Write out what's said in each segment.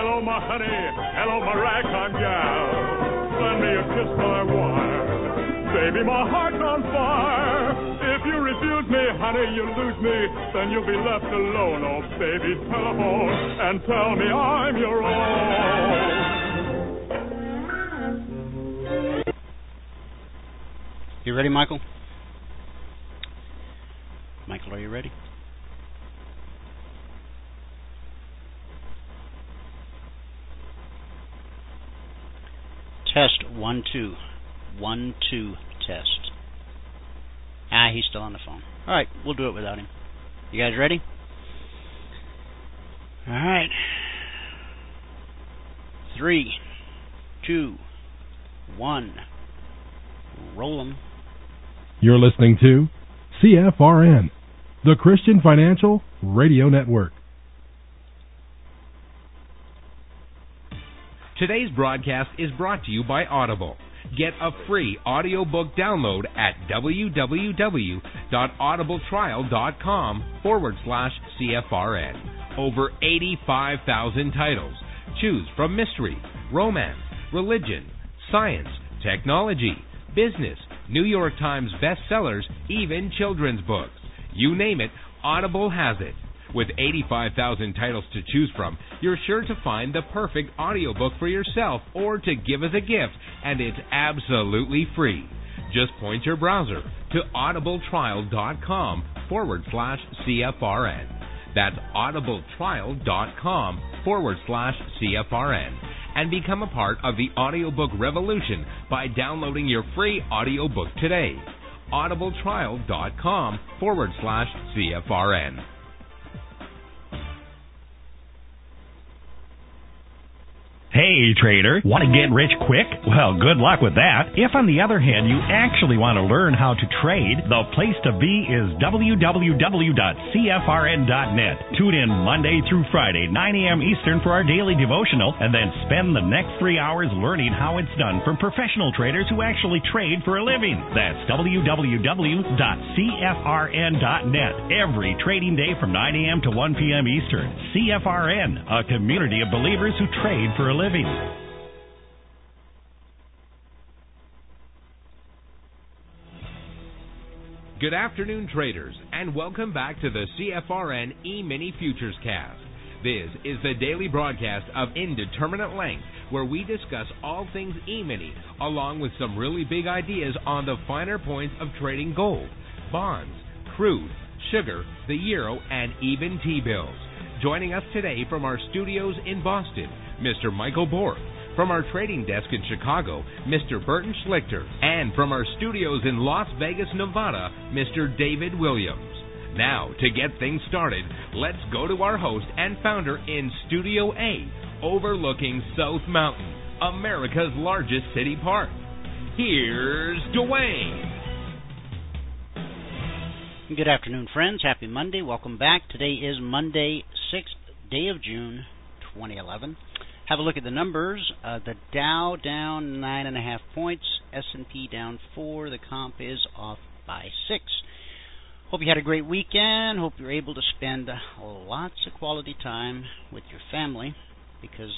Hello, my honey. Hello, my ragtime gal. Send me a kiss by wire. Baby, my heart's on fire. If you refuse me, honey, you lose me. Then you'll be left alone. Oh, baby, telephone and tell me I'm your own. You ready, Michael? Michael, are you ready? Test 1 2. 1 2 test. He's still on the phone. All right, we'll do it without him. You guys ready? All right. 3, 2, 1. Roll 'em. You're listening to CFRN, the Christian Financial Radio Network. Today's broadcast is brought to you by Audible. Get a free audiobook download at www.audibletrial.com/CFRN. Over 85,000 titles. Choose from mystery, romance, religion, science, technology, business, New York Times bestsellers, even children's books. You name it, Audible has it. With 85,000 titles to choose from, you're sure to find the perfect audiobook for yourself or to give as a gift, and it's absolutely free. Just point your browser to audibletrial.com/CFRN. That's audibletrial.com/CFRN. And become a part of the audiobook revolution by downloading your free audiobook today. audibletrial.com/CFRN. Hey, trader, want to get rich quick? Well, good luck with that. If, on the other hand, you actually want to learn how to trade, the place to be is www.cfrn.net. Tune in Monday through Friday, 9 a.m. Eastern for our daily devotional, and then spend the next 3 hours learning how it's done from professional traders who actually trade for a living. That's www.cfrn.net. Every trading day from 9 a.m. to 1 p.m. Eastern. CFRN, a community of believers who trade for a living. Good afternoon, traders, and welcome back to the CFRN E-Mini Futures Cast. This is the daily broadcast of Indeterminate Length, where we discuss all things E-Mini, along with some really big ideas on the finer points of trading gold, bonds, crude, sugar, the euro, and even T-bills. Joining us today from our studios in Boston, Mr. Michael Bork. From our trading desk in Chicago, Mr. Burton Schlichter. And from our studios in Las Vegas, Nevada, Mr. David Williams. Now, to get things started, let's go to our host and founder in Studio A, overlooking South Mountain, America's largest city park. Here's Dwayne. Good afternoon, friends. Happy Monday. Welcome back. Today is Monday, 6th day of June, 2011. Have a look at the numbers. The Dow down 9.5 points. S&P down 4. The comp is off by 6. Hope you had a great weekend. Hope you're able to spend lots of quality time with your family because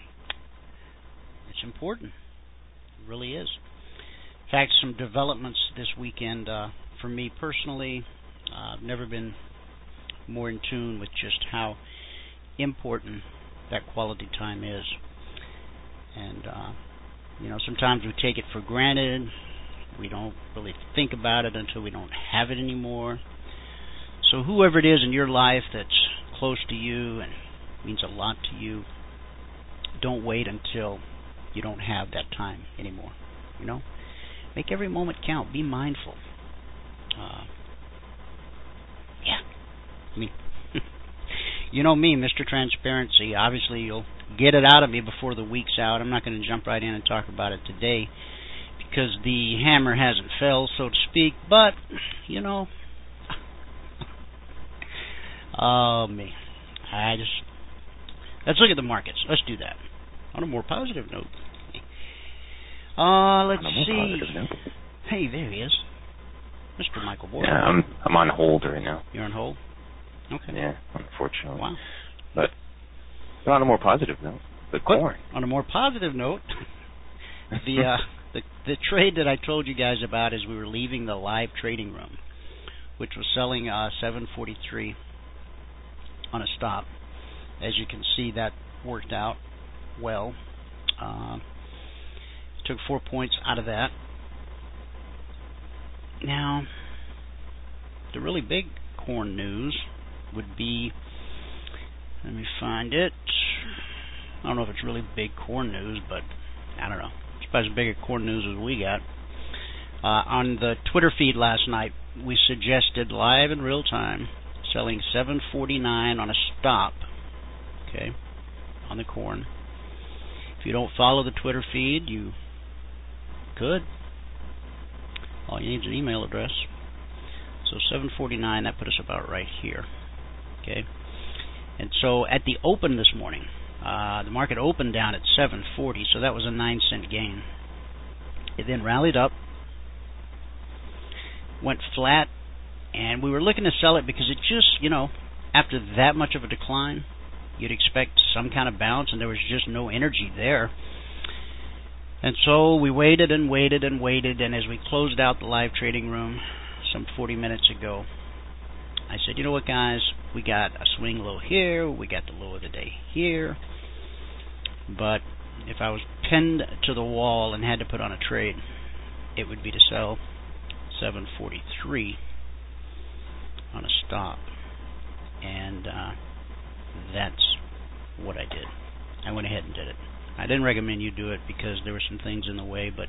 it's important. It really is. In fact, some developments this weekend for me personally. I've never been more in tune with just how important that quality time is. And, sometimes we take it for granted. We don't really think about it until we don't have it anymore. So whoever it is in your life that's close to you and means a lot to you, don't wait until you don't have that time anymore. Make every moment count. Be mindful. You know me, Mr. Transparency. Obviously, you'll get it out of me before the week's out. I'm not going to jump right in and talk about it today because the hammer hasn't fell, so to speak. But, oh, me. Let's look at the markets. Let's do that. On a more positive note. Let's see. Hey, there he is. Mr. Michael Bork. Yeah, I'm on hold right now. You're on hold? Okay. Yeah, unfortunately. Wow. But on a more positive note. the corn. But on a more positive note, the trade that I told you guys about as we were leaving the live trading room, which was selling 743 on a stop. As you can see, that worked out well. Took 4 points out of that. Now, the really big corn news would be, let me find it. I don't know if it's really big corn news, but I don't know. It's about as big a corn news as we got. On the Twitter feed last night, we suggested live in real time selling 749 on a stop, okay, on the corn. If you don't follow the Twitter feed, you could. All you need is an email address. So 749, that put us about right here, okay. And so at the open this morning, the market opened down at 740, so that was a 9-cent gain. It then rallied up, went flat, and we were looking to sell it because it just, after that much of a decline, you'd expect some kind of bounce, and there was just no energy there. And so we waited and waited and waited, and as we closed out the live trading room some 40 minutes ago, I said, you know what, guys, we got a swing low here, we got the low of the day here, but if I was pinned to the wall and had to put on a trade, it would be to sell 743 on a stop, and that's what I did. I went ahead and did it. I didn't recommend you do it because there were some things in the way, but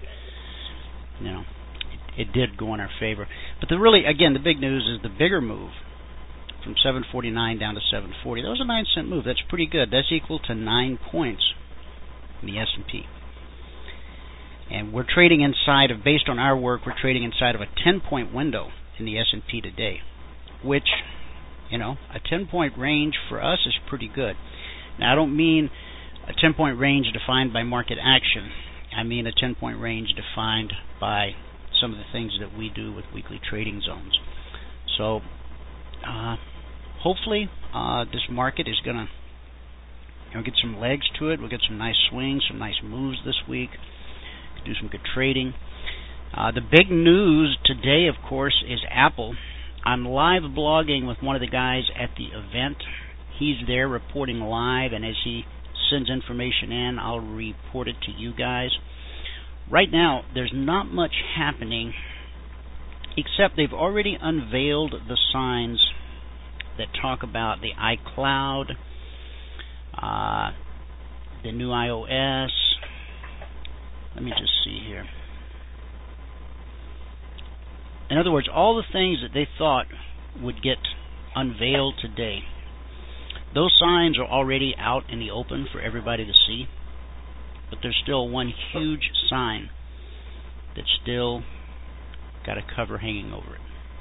it did go in our favor. But the big news is the bigger move from 749 down to 740. That was a 9-cent move. That's pretty good. That's equal to 9 points in the S&P. And we're trading based on our work, we're trading inside of a 10-point window in the S&P today, which, a 10-point range for us is pretty good. Now, I don't mean a 10-point range defined by market action. I mean a 10-point range defined by some of the things that we do with weekly trading zones. So, hopefully, this market is going to get some legs to it. We'll get some nice swings, some nice moves this week. Do some good trading. The big news today, of course, is Apple. I'm live blogging with one of the guys at the event. He's there reporting live, and as he sends information in, I'll report it to you guys. Right now, there's not much happening, except they've already unveiled the signs that talk about the iCloud, the new iOS. Let me just see here. In other words, all the things that they thought would get unveiled today, those signs are already out in the open for everybody to see, but there's still one huge sign that's still got a cover hanging over it.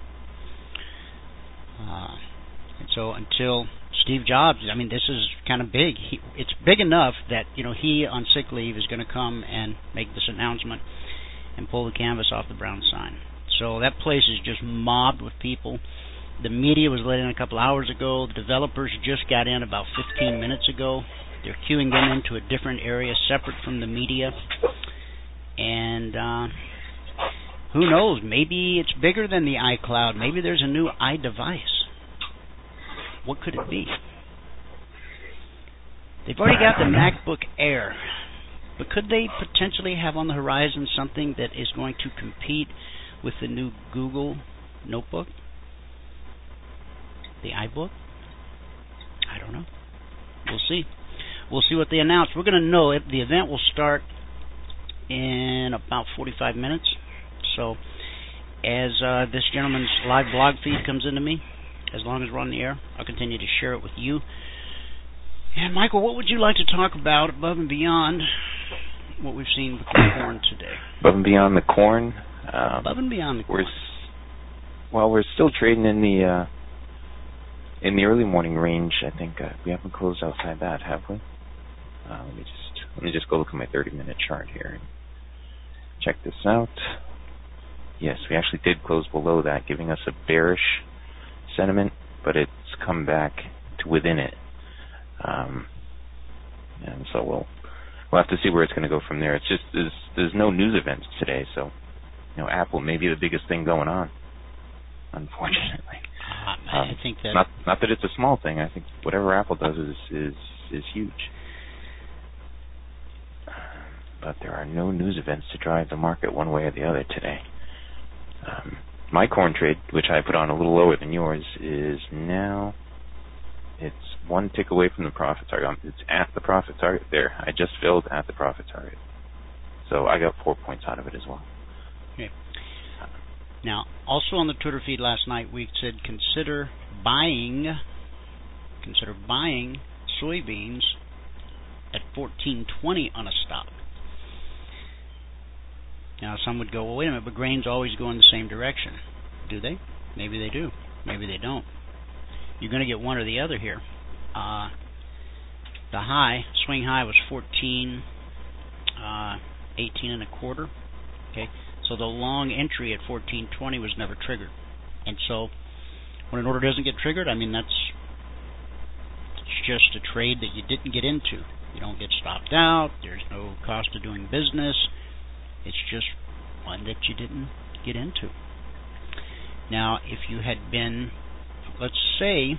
And so until Steve Jobs, this is kind of big. It's big enough that, he on sick leave is going to come and make this announcement and pull the canvas off the brown sign. So that place is just mobbed with people. The media was let in a couple hours ago. The developers just got in about 15 minutes ago. They're queuing them into a different area separate from the media. And who knows? Maybe it's bigger than the iCloud. Maybe there's a new iDevice. What could it be? They've already got the MacBook Air, but could they potentially have on the horizon something that is going to compete with the new Google notebook? The iBook? I don't know. We'll see. We'll see what they announce. We're going to know it. The event will start in about 45 minutes. So as this gentleman's live blog feed comes into me, as long as we're on the air, I'll continue to share it with you. And Michael, what would you like to talk about above and beyond what we've seen with the corn today? Above and beyond the corn? Above and beyond the corn. We're still trading in the early morning range. I think we haven't closed outside that, have we? Let me just go look at my 30-minute chart here and check this out. Yes, we actually did close below that, giving us a bearish sentiment, but it's come back to within it. And so we'll have to see where it's going to go from there. It's just there's no news events today, so Apple may be the biggest thing going on, unfortunately. I think that not that it's a small thing. I think whatever Apple does is huge. But there are no news events to drive the market one way or the other today. My corn trade, which I put on a little lower than yours, is now it's one tick away from the profit target. It's at the profit target there. I just filled at the profit target, so I got 4 points out of it as well. Okay. Now, also on the Twitter feed last night, we said consider buying soybeans at $14.20 on a stop. Now, some would go, well, wait a minute, but grains always go in the same direction. Do they? Maybe they do. Maybe they don't. You're going to get one or the other here. The swing high was 18 and a quarter. Okay, so the long entry at 14.20 was never triggered. And so when an order doesn't get triggered, I mean, it's just a trade that you didn't get into. You don't get stopped out. There's no cost of doing business. It's just one that you didn't get into. Now, if you had been, let's say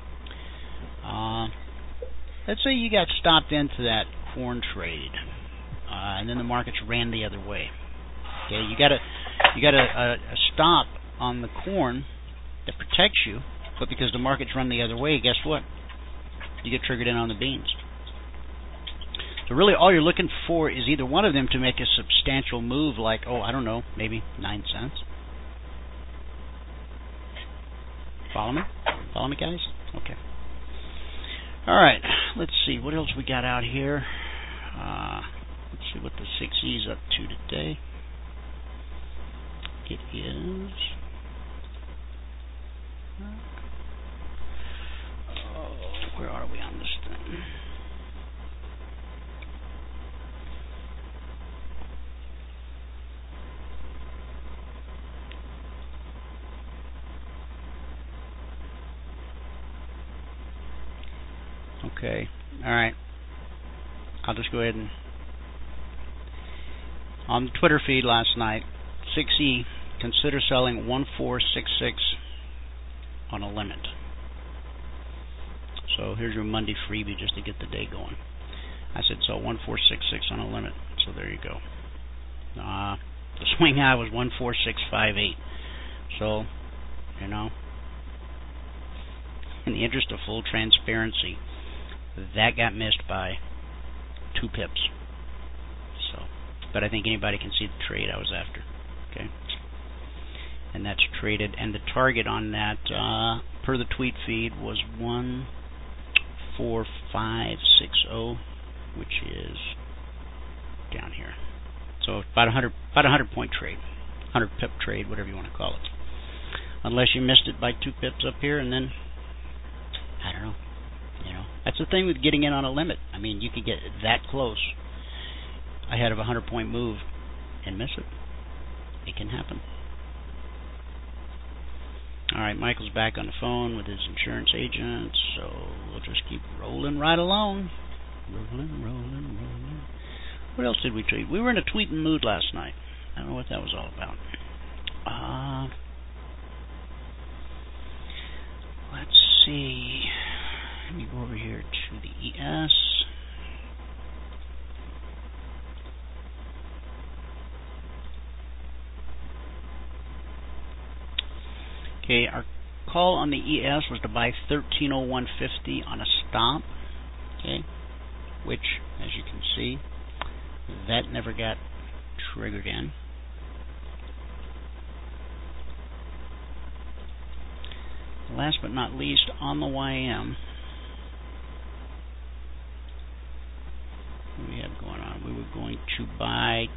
you got stopped into that corn trade, and then the markets ran the other way. Okay, you got a stop on the corn that protects you, but because the markets run the other way, guess what? You get triggered in on the beans. So really all you're looking for is either one of them to make a substantial move, like, I don't know, maybe 9 cents. Follow me? Follow me, guys? Okay. All right, let's see. What else we got out here? Let's see what the 6E is up to today. It is... where are we on this thing? Okay, all right. I'll just go ahead and... On the Twitter feed last night, 6E, consider selling 1466 on a limit. So here's your Monday freebie just to get the day going. I said sell 1466 on a limit, so there you go. The swing high was 14658. So, in the interest of full transparency, that got missed by 2 pips. So, but I think anybody can see the trade I was after. Okay, and that's traded, and the target on that, per the tweet feed, was 14560, which is down here. So about 100 point trade, 100 pip trade, whatever you want to call it. Unless you missed it by 2 pips up here, and then I don't know. That's the thing with getting in on a limit. I mean, you could get that close ahead of a 100-point move and miss it. It can happen. All right, Michael's back on the phone with his insurance agent, so we'll just keep rolling right along. Rolling. What else did we tweet? We were in a tweeting mood last night. I don't know what that was all about. Let's see. Let me go over here to the ES. Okay, our call on the ES was to buy 1301.50 on a stop. Okay, which, as you can see, that never got triggered in. Last but not least, on the YM, what do we have going on? We were going to buy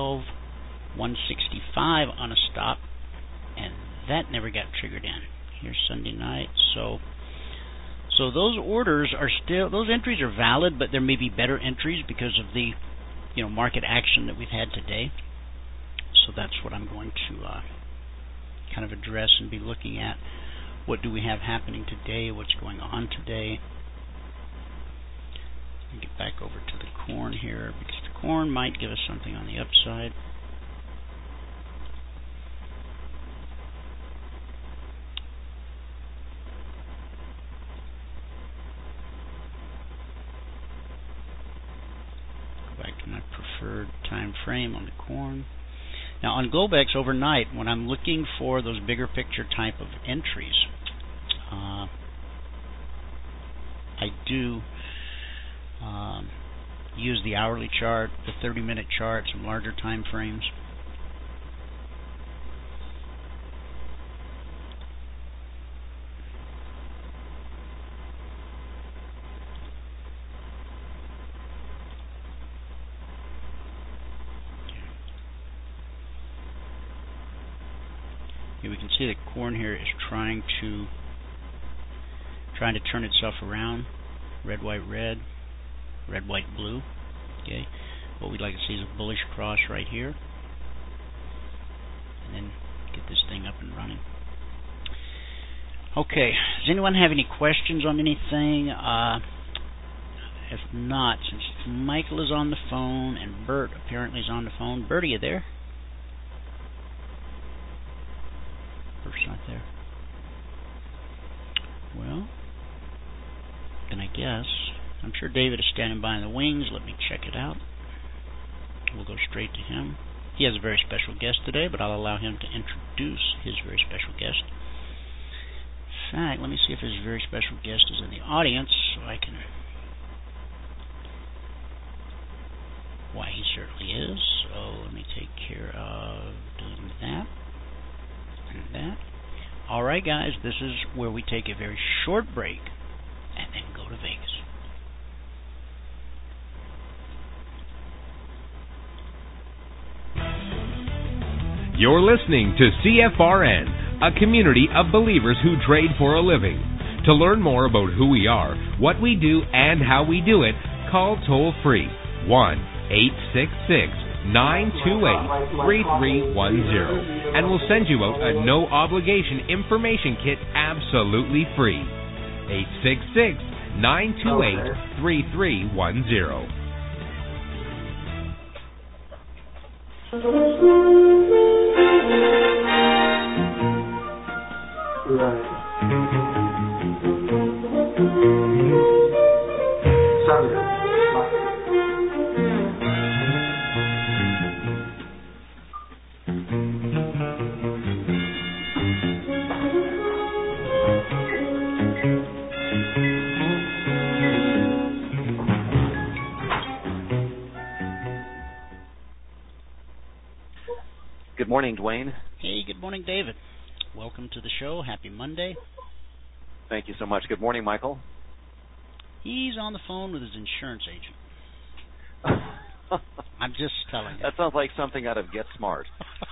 12,165 on a stop, and that never got triggered in. Here's Sunday night. So those orders are still, those entries are valid, but there may be better entries because of the market action that we've had today. So that's what I'm going to kind of address and be looking at. What do we have happening today? What's going on today? get back over to the corn here, because the corn might give us something on the upside. Go back to my preferred time frame on the corn. Now on Globex overnight, when I'm looking for those bigger picture type of entries, I do use the hourly chart, the 30-minute chart, some larger time frames. Here we can see that corn here is trying to turn itself around. Red, white, red. Red, white, blue. Okay. What we'd like to see is a bullish cross right here. And then get this thing up and running. Okay. Does anyone have any questions on anything? If not, since Michael is on the phone and Bert apparently is on the phone. Bert, are you there? Bert's not there. Well, then I guess I'm sure David is standing by in the wings. Let me check it out. We'll go straight to him. He has a very special guest today, but I'll allow him to introduce his very special guest. In fact, let me see if his very special guest is in the audience, so I can... Why, he certainly is. So let me take care of doing that and that. All right, guys, this is where we take a very short break and then go to Vegas. You're listening to CFRN, a community of believers who trade for a living. To learn more about who we are, what we do, and how we do it, call toll-free 1-866-928-3310, and we'll send you out a no-obligation information kit absolutely free. 866-928-3310. Right. Sounds good. Good morning, Dwayne. Hey, good morning, David. Welcome to the show. Happy Monday. Thank you so much. Good morning, Michael. He's on the phone with his insurance agent. I'm just telling you. That sounds like something out of Get Smart.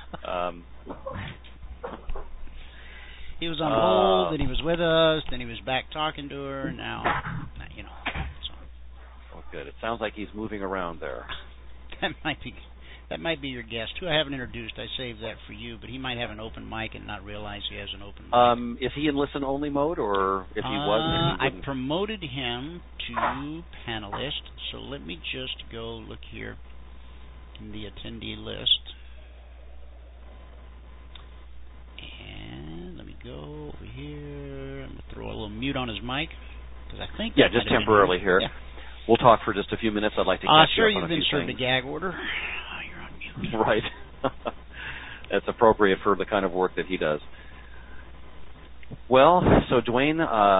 He was on hold, then he was with us, then he was back talking to her, and now, you know. So. Well, good. It sounds like he's moving around there. That might be your guest, who I haven't introduced. I saved that for you, but he might have an open mic and not realize he has an open mic. Is he in listen-only mode, or if he wasn't? I promoted him to panelist, so let me just go look here in the attendee list. And let me go over here. I'm going to throw a little mute on his mic, because I think... Yeah, just temporarily here. Yeah. We'll talk for just a few minutes. I'd like to catch you up on a few things. Sure, you've been served a gag order. Right. That's appropriate for the kind of work that he does. Well, so Dwayne,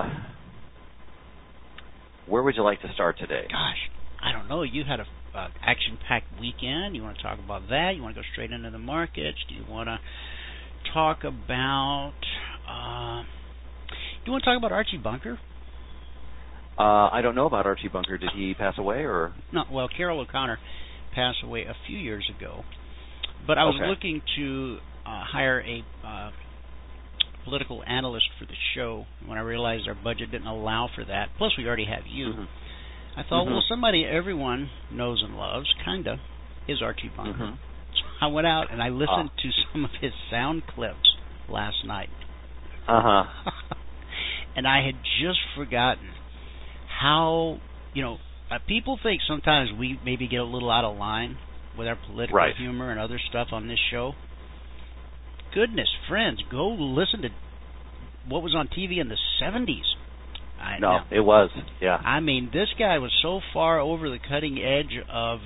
where would you like to start today? Gosh, I don't know. You had a action-packed weekend. You want to talk about that? You want to go straight into the markets? Do you want to talk about... do you want to talk about Archie Bunker? I don't know about Archie Bunker. Did he pass away, or...? No, well, Carol O'Connor passed away a few years ago, but I was looking to hire a political analyst for the show when I realized our budget didn't allow for that. Plus, we already have you. I thought, well, somebody everyone knows and loves, kinda, is Archie Bunker. So I went out and I listened to some of his sound clips last night. And I had just forgotten how, people think sometimes we maybe get a little out of line with our political humor and other stuff on this show. Goodness, friends, go listen to what was on TV in the 70s. It was, yeah. I mean, this guy was so far over the cutting edge of,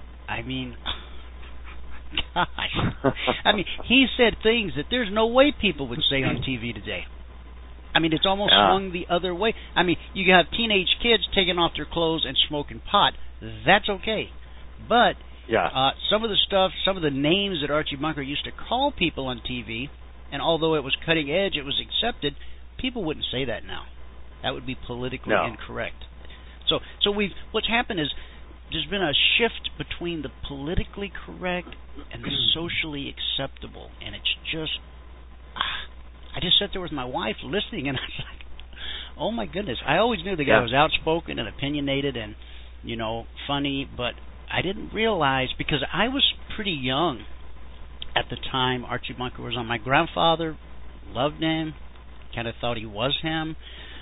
gosh. He said things that there's no way people would say on TV today. It's almost swung the other way. You have teenage kids taking off their clothes and smoking pot. That's okay. But some of the stuff, some of the names that Archie Bunker used to call people on TV, and although it was cutting edge, it was accepted, people wouldn't say that now. That would be politically incorrect. So what's happened is there's been a shift between the politically correct and the socially acceptable, and it's just... I just sat there with my wife listening, and I was like, oh my goodness. I always knew the guy was outspoken and opinionated and, funny, but I didn't realize, because I was pretty young at the time Archie Bunker was on. My grandfather loved him, kind of thought he was him.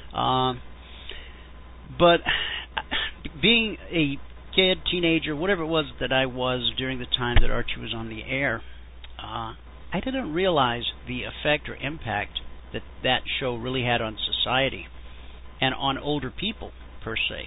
But being a kid, teenager, whatever it was that I was during the time that Archie was on the air, I didn't realize the effect or impact that show really had on society and on older people, per se.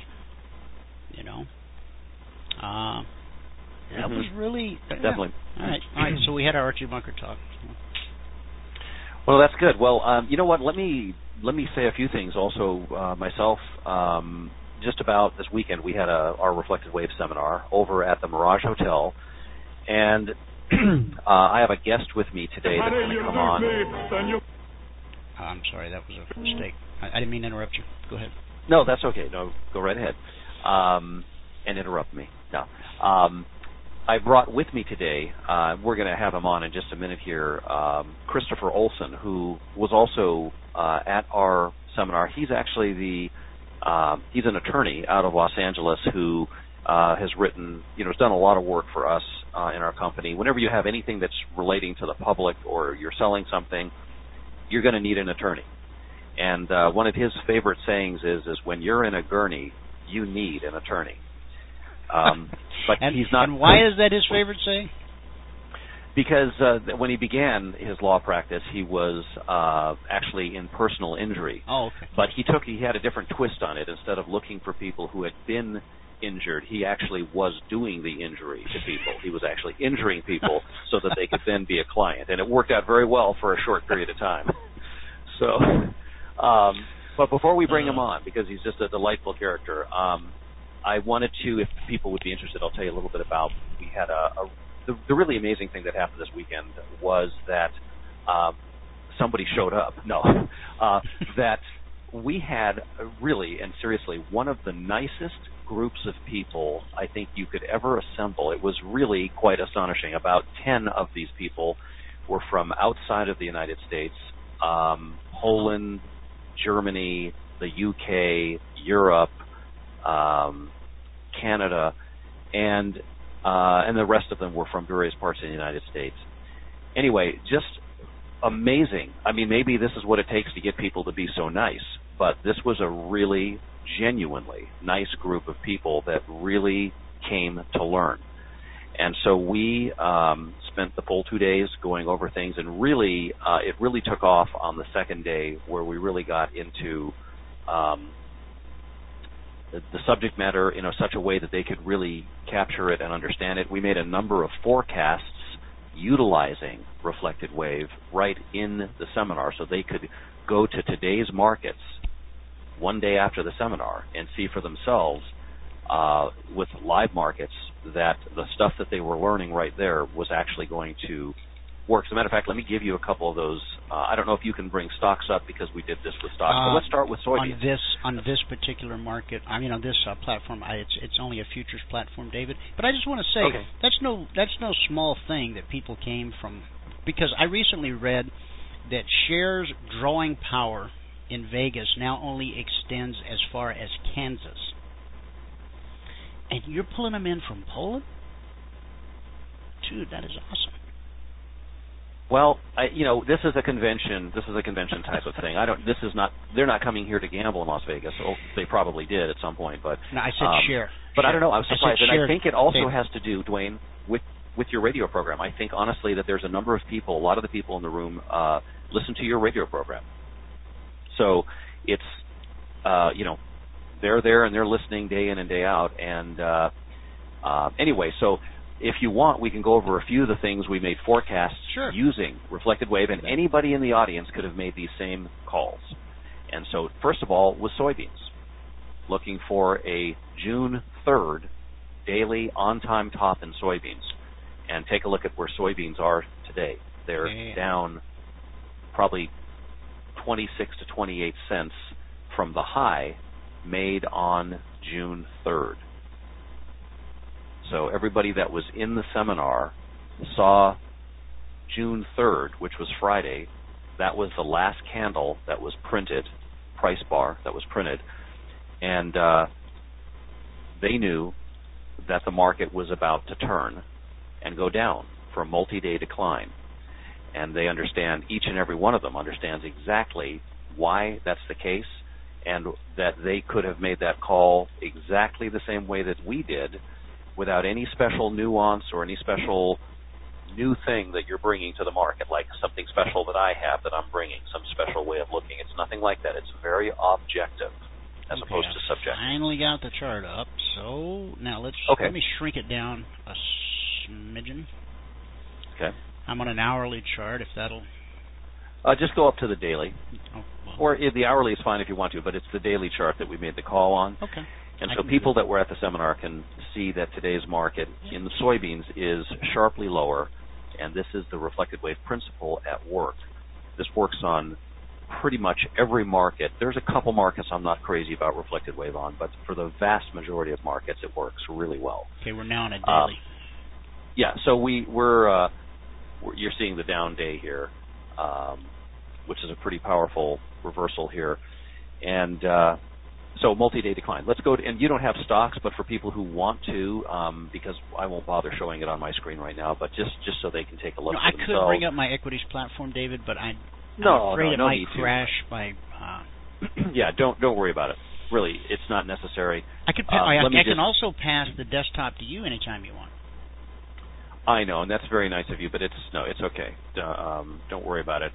That was really... Definitely. All right, so we had our Archie Bunker talk. Well, that's good. Well, you know what? Let me say a few things also myself. Just about this weekend, we had our Reflected Wave seminar over at the Mirage Hotel, and I have a guest with me today that's going to come on. I'm sorry, that was a mistake. I didn't mean to interrupt you. Go ahead. No, that's okay. No, go right ahead and interrupt me. No. I brought with me today, we're going to have him on in just a minute here, Christopher Olson, who was also at our seminar. He's actually he's an attorney out of Los Angeles who has written, has done a lot of work for us in our company. Whenever you have anything that's relating to the public or you're selling something, you're going to need an attorney. And one of his favorite sayings is when you're in a gurney, you need an attorney. But he's not. And why is that his favorite saying? Because when he began his law practice, he was actually in personal injury. Oh, okay. But he had a different twist on it. Instead of looking for people who had been injured, he actually was doing the injury to people. He was actually injuring people so that they could then be a client, and it worked out very well for a short period of time. So, but before we bring him on, because he's just a delightful character, I wanted to, if people would be interested, I'll tell you a little bit about. We had the really amazing thing that happened this weekend was that somebody showed up. No, that we had really and seriously one of the nicest groups of people I think you could ever assemble. It was really quite astonishing. About 10 of these people were from outside of the United States, Poland, Germany, the UK, Europe, Canada, and the rest of them were from various parts of the United States. Anyway, just amazing. I mean, maybe this is what it takes to get people to be so nice, but this was a really genuinely nice group of people that really came to learn. And so we spent the full 2 days going over things, and really, it really took off on the second day where we really got into the subject matter in such a way that they could really capture it and understand it. We made a number of forecasts utilizing Reflected Wave right in the seminar so they could go to today's markets one day after the seminar and see for themselves with live markets that the stuff that they were learning right there was actually going to work. As a matter of fact, let me give you a couple of those. I don't know if you can bring stocks up because we did this with stocks, but let's start with soybeans. On this particular market, on this platform, it's only a futures platform, David. But I just want to say that's no small thing that people came from, because I recently read that shares drawing power in Vegas now only extends as far as Kansas. And you're pulling them in from Poland? Dude, that is awesome. Well, this is a convention. This is a convention type of thing. They're not coming here to gamble in Las Vegas. Oh, they probably did at some point, but no, I said share. But I don't know. I was surprised, and I think it also has to do, Dwayne, with your radio program. I think honestly that there's a number of people. A lot of the people in the room listen to your radio program. So it's they're there and they're listening day in and day out. And anyway, so. If you want, we can go over a few of the things we made forecasts using reflected wave, and anybody in the audience could have made these same calls. And so, first of all, was soybeans. Looking for a June 3rd daily on-time top in soybeans. And take a look at where soybeans are today. They're down probably 26 to 28 cents from the high made on June 3rd. So everybody that was in the seminar saw June 3rd, which was Friday. That was the last candle that was printed, price bar that was printed. And they knew that the market was about to turn and go down for a multi-day decline. And they understand, each and every one of them understands exactly why that's the case, and that they could have made that call exactly the same way that we did, without any special nuance or any special new thing that you're bringing to the market, like something special that I have that I'm bringing, some special way of looking. It's nothing like that. It's very objective as opposed to subjective. Finally got the chart up, so now let me shrink it down a smidgen. Okay. I'm on an hourly chart, if that'll... just go up to the daily. Oh, well. Or the hourly is fine if you want to, but it's the daily chart that we made the call on. Okay. And so people that were at the seminar can see that today's market in the soybeans is sharply lower, and this is the reflected wave principle at work. This works on pretty much every market. There's a couple markets I'm not crazy about reflected wave on, but for the vast majority of markets, it works really well. Okay, we're now on a daily. So we're you're seeing the down day here, which is a pretty powerful reversal here, and so multi-day decline. Let's go and you don't have stocks, but for people who want to, because I won't bother showing it on my screen right now, but just so they can take a look at themselves. I could bring up my equities platform, David, but I'm afraid it might crash by... Yeah, don't worry about it. Really, it's not necessary. I can also pass the desktop to you anytime you want. I know, and that's very nice of you, but it's okay. Don't worry about it.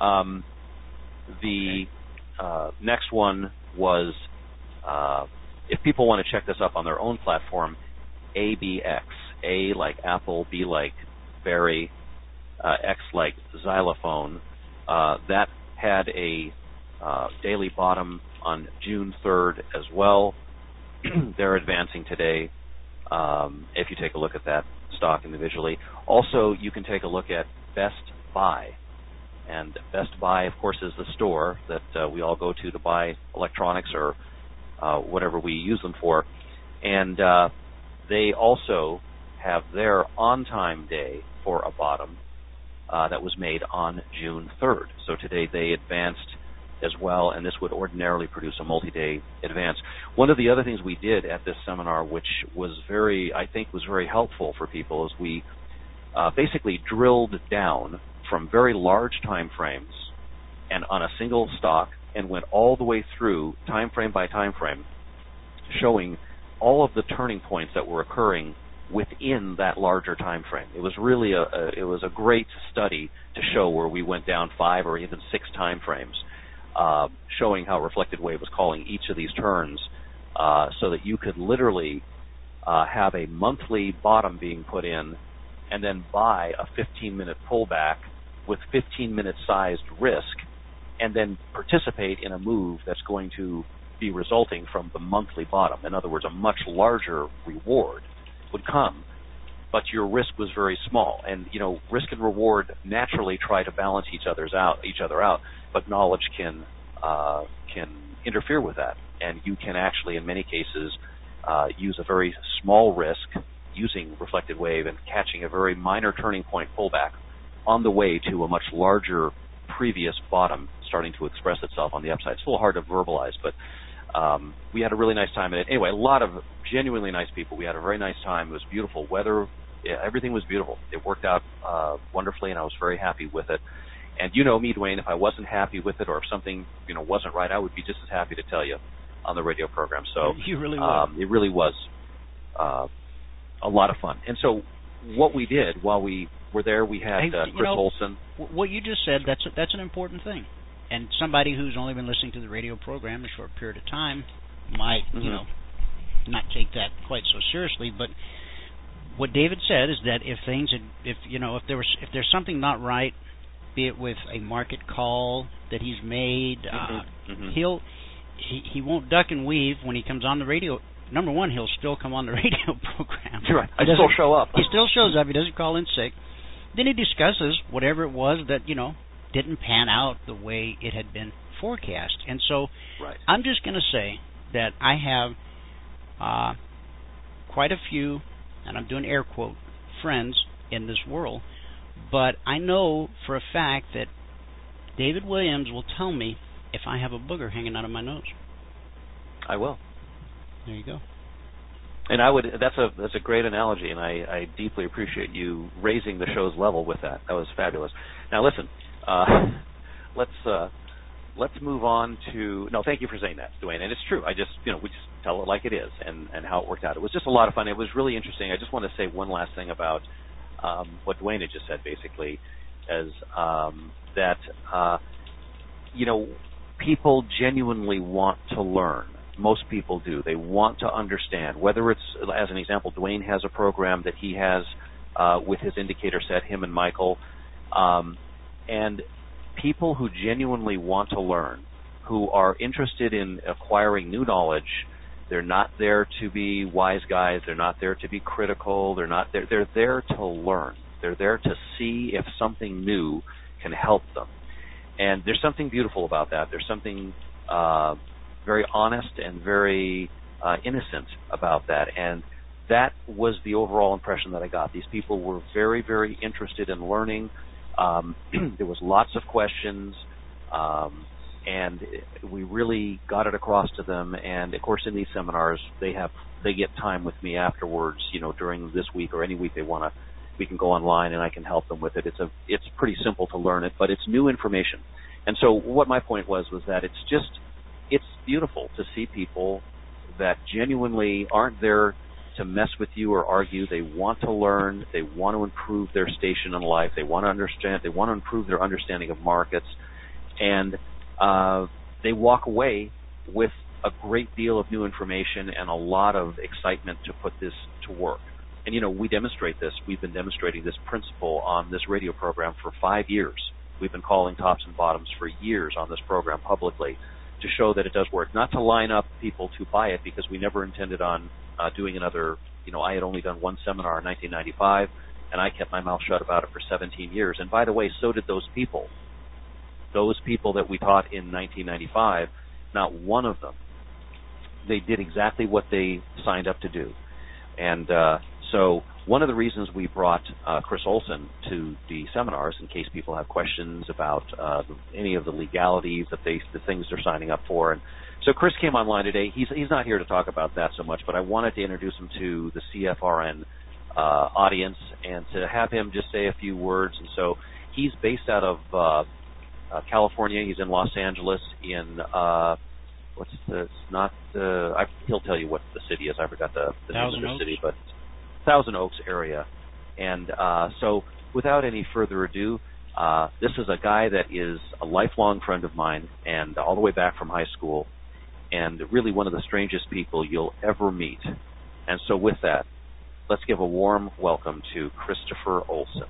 The next one was, if people want to check this up on their own platform, ABX. A like Apple, B like Berry, X like xylophone. That had a daily bottom on June 3rd as well. They're advancing today. If you take a look at that stock individually. Also, you can take a look at Best Buy. And Best Buy, of course, is the store that we all go to buy electronics or whatever we use them for. And they also have their on-time day for a bottom that was made on June 3rd. So today they advanced as well, and this would ordinarily produce a multi-day advance. One of the other things we did at this seminar, which was very helpful for people, is we basically drilled down from very large time frames and on a single stock and went all the way through time frame by time frame, showing all of the turning points that were occurring within that larger time frame. It was really a great study to show where we went down 5 or even 6 time frames, showing how reflected wave was calling each of these turns, so that you could literally have a monthly bottom being put in and then buy a 15-minute pullback with 15-minute sized risk, and then participate in a move that's going to be resulting from the monthly bottom. In other words, a much larger reward would come, but your risk was very small. And risk and reward naturally try to balance each other out, but knowledge can interfere with that, and you can actually, in many cases, use a very small risk using reflected wave and catching a very minor turning point pullback on the way to a much larger previous bottom starting to express itself on the upside. It's a little hard to verbalize, but we had a really nice time. And anyway, a lot of genuinely nice people. We had a very nice time. It was beautiful weather everything was beautiful. It worked out wonderfully, and I was very happy with it. And you know me, Dwayne, if I wasn't happy with it or if something, wasn't right, I would be just as happy to tell you on the radio program. So you really would. It really was a lot of fun. And so what we did while we were there, we had Chris Olson. What you just said, that's an important thing. And somebody who's only been listening to the radio program a short period of time might, not take that quite so seriously. But what David said is that if there's something not right, be it with a market call that he's made, he won't duck and weave when he comes on the radio. Number one, he'll still come on the radio program. Right. He still show up. He still shows up. He doesn't call in sick. Then he discusses whatever it was that, didn't pan out the way it had been forecast. And so I'm just going to say that I have quite a few, and I'm doing air quote, friends in this world, but I know for a fact that David Williams will tell me if I have a booger hanging out of my nose. I will. There you go. And that's a great analogy, and I deeply appreciate you raising the show's level with that. That was fabulous. Now listen, let's move on to. No, thank you for saying that, Dwayne. And it's true. We just tell it like it is, and how it worked out. It was just a lot of fun. It was really interesting. I just want to say one last thing about what Dwayne had just said, basically, as that people genuinely want to learn. Most people do. They want to understand. Whether it's, as an example, Dwayne has a program that he has with his indicator set, him and Michael, and people who genuinely want to learn, who are interested in acquiring new knowledge. They're not there to be wise guys. They're not there to be critical. They're there to learn. They're there to see if something new can help them. And there's something beautiful about that. There's something very honest and very innocent about that. And that was the overall impression that I got. These people were very, very interested in learning. There was lots of questions, and we really got it across to them. And of course, in these seminars, they get time with me afterwards. During this week or any week they want to, we can go online and I can help them with it. It's pretty simple to learn it, but it's new information. And so, what my point was that it's beautiful to see people that genuinely aren't there to mess with you or argue. They want to learn. They want to improve their station in life. They want to understand. They want to improve their understanding of markets. And they walk away with a great deal of new information and a lot of excitement to put this to work. And, we demonstrate this. We've been demonstrating this principle on this radio program for 5 years. We've been calling tops and bottoms for years on this program publicly to show that it does work. Not to line up people to buy it, because we never intended on doing another. I had only done one seminar in 1995, and I kept my mouth shut about it for 17 years. And by the way, so did those people. Those people that we taught in 1995, not one of them, they did exactly what they signed up to do. And so one of the reasons we brought Chris Olson to the seminars, in case people have questions about any of the legalities of the things they're signing up for. And so Chris came online today. He's not here to talk about that so much, but I wanted to introduce him to the CFRN audience and to have him just say a few words. And so he's based out of California. He's in Los Angeles in he'll tell you what the city is. I forgot the name of the city, but Thousand Oaks area. And so without any further ado, this is a guy that is a lifelong friend of mine, and all the way back from high school, and really one of the strangest people you'll ever meet. And so with that, let's give a warm welcome to Christopher Olson.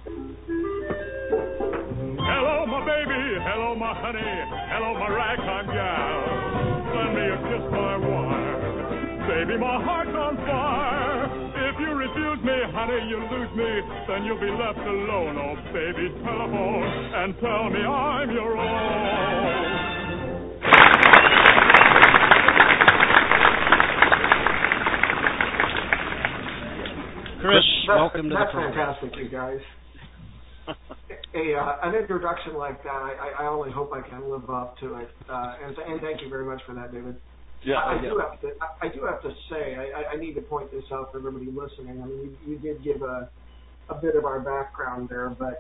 Hello, my baby. Hello, my honey. Hello, my ragtime gal. Lend me a kiss, my wire. Baby, my heart's on fire. If you refuse me, honey, you lose me. Then you'll be left alone. Oh, baby, telephone and tell me I'm your own. Chris, welcome to the program. That's fantastic, you guys. An introduction like that, I only hope I can live up to it. And thank you very much for that, David. Yeah, I do have to say, I need to point this out for everybody listening. I mean, you did give a bit of our background there, but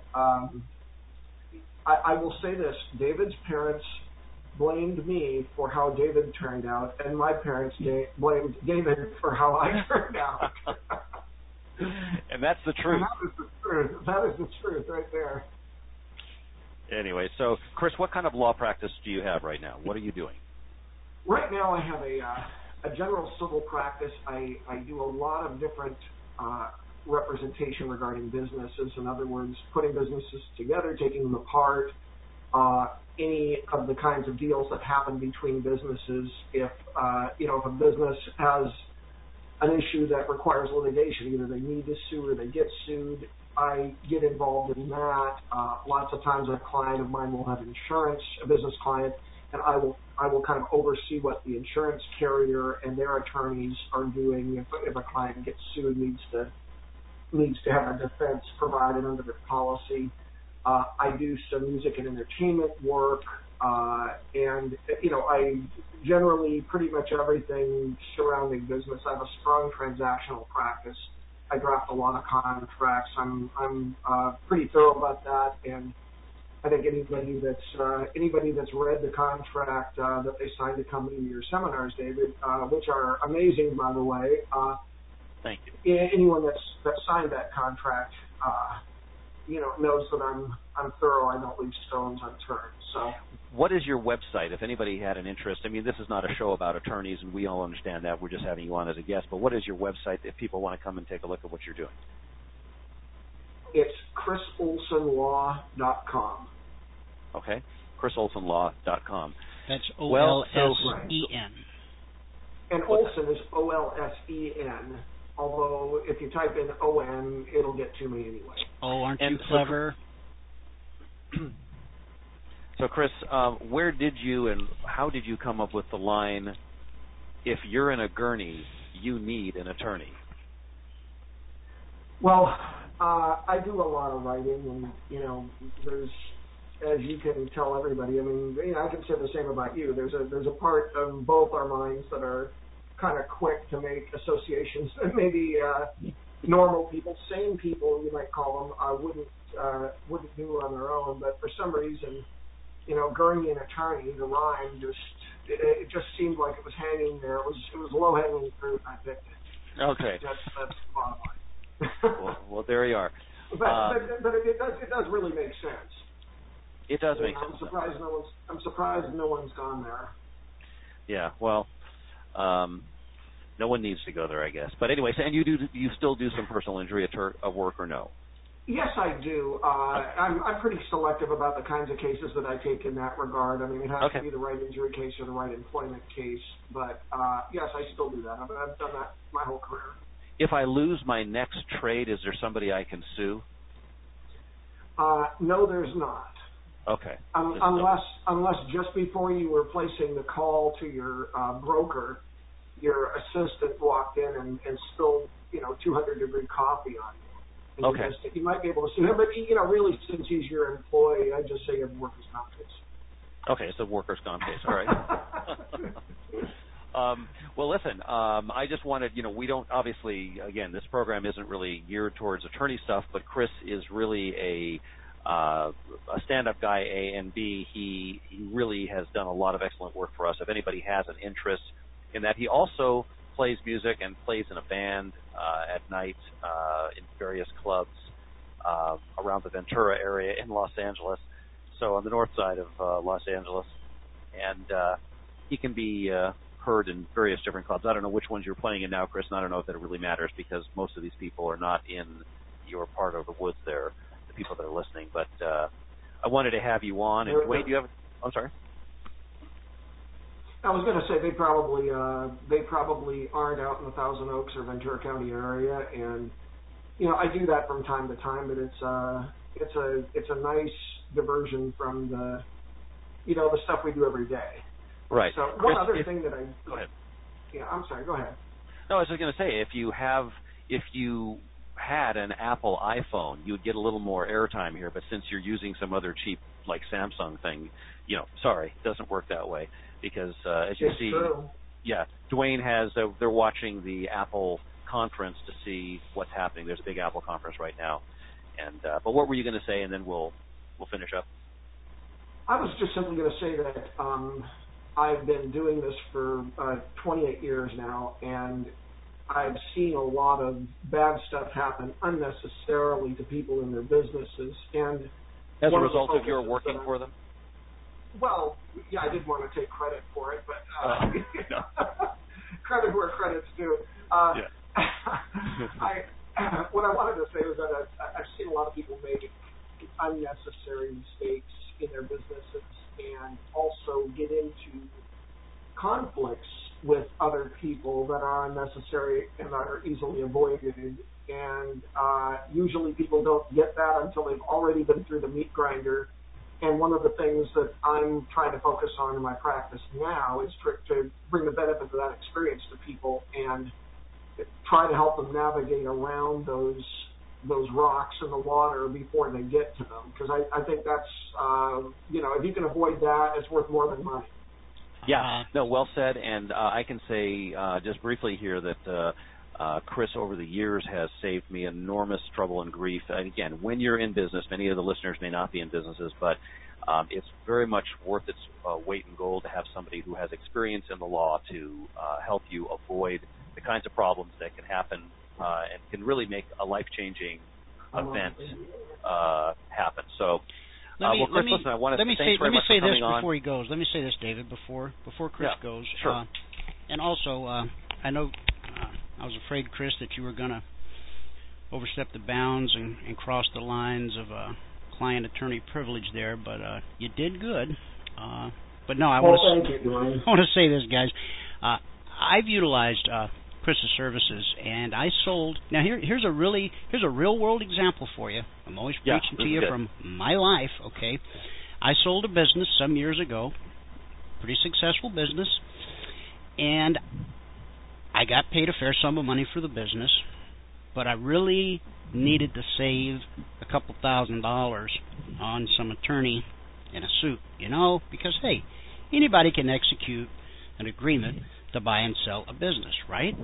I will say this: David's parents blamed me for how David turned out, and my parents blamed David for how I turned out. And that's the truth. And that is the truth. That is the truth right there. Anyway, so Chris, what kind of law practice do you have right now? What are you doing? Right now, I have a general civil practice. I do a lot of different representation regarding businesses. In other words, putting businesses together, taking them apart, any of the kinds of deals that happen between businesses. If a business has an issue that requires litigation, either they need to sue or they get sued, I get involved in that. Lots of times a client of mine will have insurance, a business client, and I will kind of oversee what the insurance carrier and their attorneys are doing. If a client gets sued, needs to have a defense provided under the policy. I do some music and entertainment work, and I generally pretty much everything surrounding business. I have a strong transactional practice. I draft a lot of contracts. I'm pretty thorough about that, and I think anybody that's read the contract that they signed to come into your seminars, David, which are amazing, by the way. Thank you. Anyone that's signed that contract, knows that I'm thorough. I don't leave stones unturned. So, what is your website? If anybody had an interest, I mean, this is not a show about attorneys, and we all understand that. We're just having you on as a guest. But what is your website if people want to come and take a look at what you're doing? It's chrisolsonlaw.com. Okay, chrisolsonlaw.com. That's O-L-S-E-N. And Olson is O-L-S-E-N. Although if you type in O-N, it'll get to me anyway. Oh, aren't you clever? So, Chris, where did you and how did you come up with the line, if you're in a gurney, you need an attorney? Well, I do a lot of writing, and, there's, as you can tell everybody, I mean, I can say the same about you. There's a part of both our minds that are kind of quick to make associations that maybe normal people, sane people, you might call them, wouldn't do on their own. But for some reason, gurney and attorney, the rhyme it just seemed like it was hanging there. It was low hanging fruit. I picked it. Okay. That's the bottom line. well, there you are. But it does really make sense. It does make sense. I'm surprised no one's gone there. Yeah. Well. No one needs to go there, I guess. But anyway, and you still do some personal injury work or no? Yes, I do. I'm pretty selective about the kinds of cases that I take in that regard. I mean, it has to be the right injury case or the right employment case. But yes, I still do that. I've done that my whole career. If I lose my next trade, is there somebody I can sue? No, there's not. Okay. Unless just before you were placing the call to your broker, your assistant walked in and spilled 200-degree coffee on you. And okay. You might be able to sue him, but really, since he's your employee, I just say you have a workers' comp case. Okay, it's a workers' comp case. All right. Well, listen, I just wanted, we don't, obviously, again, this program isn't really geared towards attorney stuff, but Chris is really a stand-up guy, A, and B, he really has done a lot of excellent work for us. If anybody has an interest in that, he also plays music and plays in a band at night in various clubs around the Ventura area in Los Angeles, so on the north side of Los Angeles, and he can be heard in various different clubs. I don't know which ones you're playing in now, Chris, and I don't know if that really matters because most of these people are not in your part of the woods there, the people that are listening, but I wanted to have you on. And Dwayne, do you have... I'm sorry? I was going to say they probably aren't out in the Thousand Oaks or Ventura County area, and I do that from time to time, but it's a nice diversion from the the stuff we do every day. Right. So one other thing that go ahead. Yeah, I'm sorry. Go ahead. No, I was just going to say if you had an Apple iPhone, you would get a little more airtime here. But since you're using some other cheap like Samsung thing, sorry, it doesn't work that way because as you see, true. Dwayne has. They're watching the Apple conference to see what's happening. There's a big Apple conference right now, and but what were you going to say? And then we'll finish up. I was just simply going to say that I've been doing this for 28 years now, and I've seen a lot of bad stuff happen unnecessarily to people in their businesses. And as a result of your working for them? Well, yeah, I didn't want to take credit for it, but credit where credit's due. What I wanted to say was that I've seen a lot of people make unnecessary mistakes in their businesses and also get into conflicts with other people that are unnecessary and are easily avoided. And usually people don't get that until they've already been through the meat grinder. And one of the things that I'm trying to focus on in my practice now is to bring the benefit of that experience to people and try to help them navigate around those rocks in the water before they get to them. Because I think that's, if you can avoid that, it's worth more than money. Yeah, no, well said. And I can say just briefly here that Chris, over the years, has saved me enormous trouble and grief. And again, when you're in business, many of the listeners may not be in businesses, but it's very much worth its weight in gold to have somebody who has experience in the law to help you avoid the kinds of problems that can happen and can really make a life-changing event happen. So, Chris, listen, I want to thank very much for coming on. Before he goes. Let me say this, David, before Chris goes. Sure. And also, I know I was afraid, Chris, that you were going to overstep the bounds and cross the lines of client-attorney privilege there, but you did good. But no, I want to say this, guys. I've utilized Chris's services, and I sold. Now here's a real-world example for you. I'm always preaching to you from my life. Okay, I sold a business some years ago, pretty successful business, and I got paid a fair sum of money for the business, but I really needed to save a couple $1,000s on some attorney in a suit, because, hey, anybody can execute an agreement to buy and sell a business, right?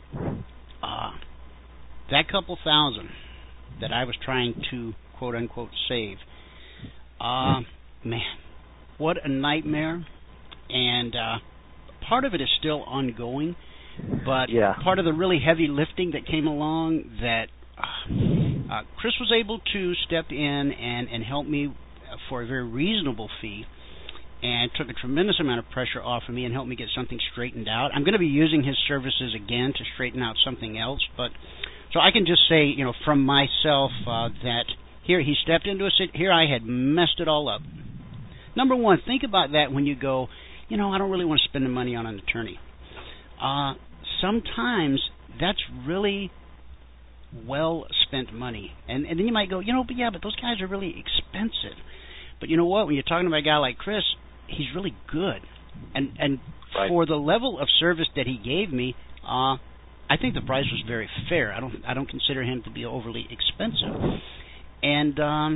That couple $1,000 that I was trying to, quote-unquote, save, man, what a nightmare. And part of it is still ongoing. But part of the really heavy lifting that came along that Chris was able to step in and help me for a very reasonable fee and took a tremendous amount of pressure off of me and helped me get something straightened out. I'm going to be using his services again to straighten out something else. But so I can just say, from myself that here he stepped into a situation. Here I had messed it all up. Number one, think about that when you go, I don't really want to spend the money on an attorney. Sometimes that's really well-spent money. And then you might go, but those guys are really expensive. But you know what? When you're talking about a guy like Chris, he's really good. And for the level of service that he gave me, I think the price was very fair. I don't consider him to be overly expensive. And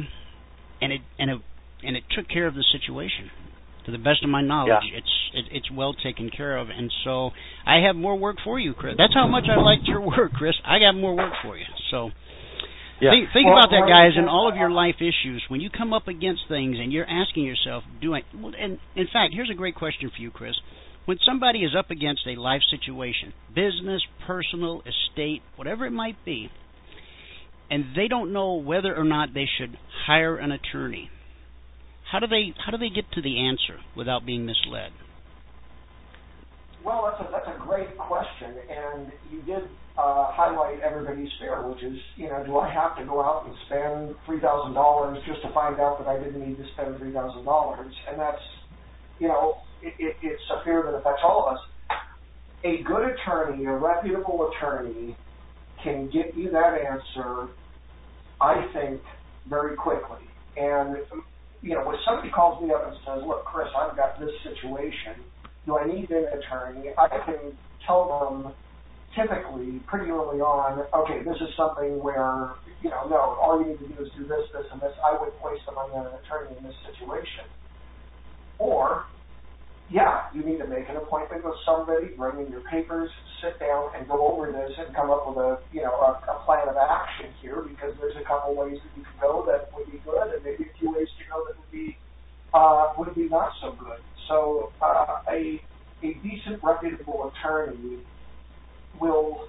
it took care of the situation. To the best of my knowledge, it's well taken care of, and so I have more work for you, Chris. That's how much I liked your work, Chris. I got more work for you. So think about that, guys, and all of your life issues. When you come up against things and you're asking yourself, and in fact, here's a great question for you, Chris. When somebody is up against a life situation, business, personal, estate, whatever it might be, and they don't know whether or not they should hire an attorney, How do they get to the answer without being misled? Well, that's a great question, and you did highlight everybody's fear, which is, do I have to go out and spend $3,000 just to find out that I didn't need to spend $3,000? And that's, it's a fear that affects all of us. A good attorney, a reputable attorney, can get you that answer, I think, very quickly. And when somebody calls me up and says, look, Chris, I've got this situation, do I need an attorney? I can tell them typically pretty early on, okay, this is something where, no, all you need to do is do this, this, and this. I wouldn't waste the money on an attorney in this situation. Or yeah, you need to make an appointment with somebody, bring in your papers, sit down and go over this and come up with a plan of action here, because there's a couple ways that you can go that would be good, and maybe a few ways to go that would be not so good. So a decent, reputable attorney will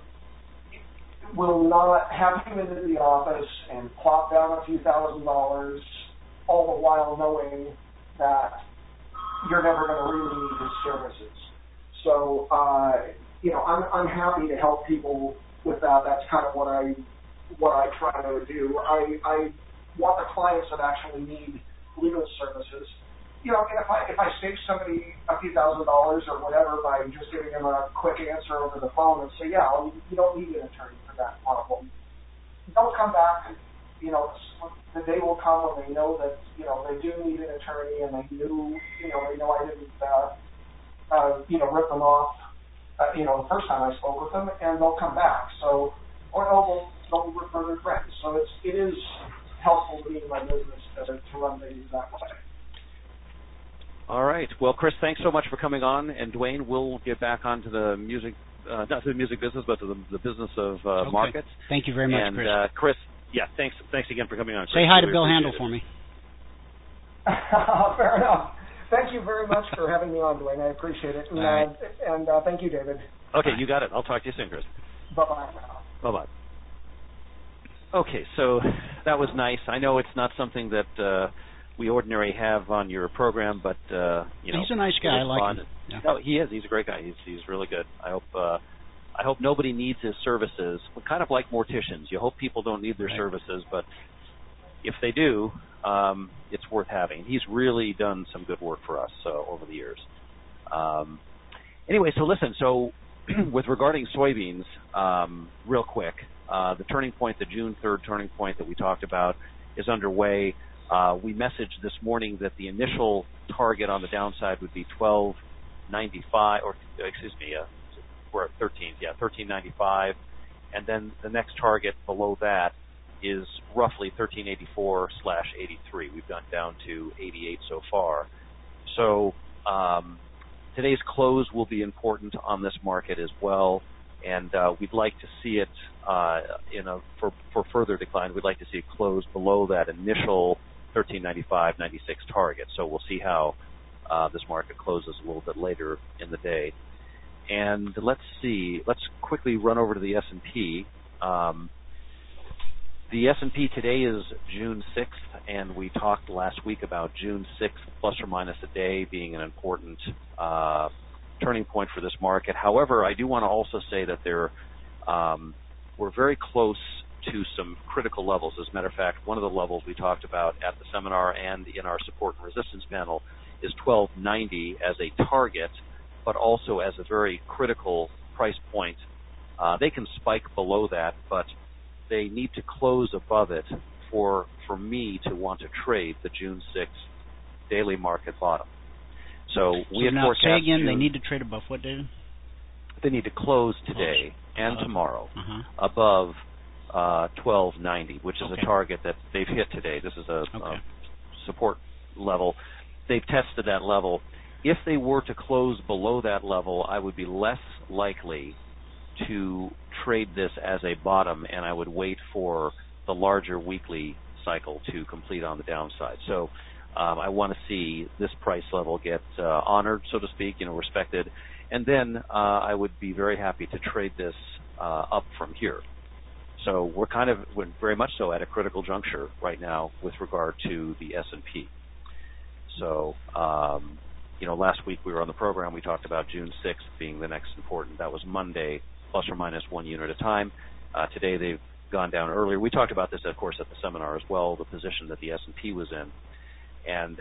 not have you into the office and plop down a few $1,000, all the while knowing that you're never going to really need his services. So, I'm happy to help people with that. That's kind of what I try to do. I want the clients that actually need legal services. And if I save somebody a few $1,000 or whatever by just giving them a quick answer over the phone and say, yeah, you don't need an attorney for that problem, they'll come back. The day will come when they know that they do need an attorney, and they know I didn't rip them off the first time I spoke with them, and they'll come back. So, or they'll refer their friends. So it is helpful to me in my business to run things that way. All right. Well, Chris, thanks so much for coming on, and Dwayne, we'll get back onto the music, not to the music business, but to the business of markets. Thank you very much, and, Chris. Chris, yeah, thanks again for coming on, Chris. Say hi to really Bill Handel for me. Fair enough. Thank you very much for having me on, Dwayne. I appreciate it. And thank you, David. Okay, you got it. I'll talk to you soon, Chris. Bye-bye now. Bye-bye. Okay, so that was nice. I know it's not something that we ordinarily have on your program, but he's a nice guy. I like him. Yeah. No, he is. He's a great guy. He's really good. I hope nobody needs his services. We're kind of like morticians. You hope people don't need their services, but if they do, it's worth having. He's really done some good work for us over the years. Anyway, so listen. So with regarding soybeans, real quick, the turning point, the June 3rd turning point that we talked about, is underway. We messaged this morning that the initial target on the downside would be 12.95, or excuse me, we're at 13.95, and then the next target below that is roughly 13.84/83. We've gone down to 88 so far. So today's close will be important on this market as well, and we'd like to see it for further decline. We'd like to see it close below that initial 13.95.96 target. So we'll see how this market closes a little bit later in the day. And let's see. Let's quickly run over to the S&P. The S&P today is June 6th, and we talked last week about June 6th, plus or minus a day, being an important turning point for this market. However, I do want to also say that we're very close to some critical levels. As a matter of fact, one of the levels we talked about at the seminar and in our support and resistance panel is 1290 as a target, but also as a very critical price point. They can spike below that, but they need to close above it for me to want to trade the June 6th daily market bottom. So we had forecast. Say again, they need to trade above what, David? They need to close today and tomorrow above 1290, which is a target that they've hit today. This is a support level. They've tested that level. If they were to close below that level, I would be less likely to trade this as a bottom, and I would wait for the larger weekly cycle to complete on the downside. So I want to see this price level get honored, so to speak, respected, and then I would be very happy to trade this up from here. So we're very much so at a critical juncture right now with regard to the S&P. So, last week we were on the program, we talked about June 6th being the next important. That was Monday, plus or minus 1 unit at a time. Today they've gone down earlier. We talked about this, of course, at the seminar as well, the position that the S&P was in. And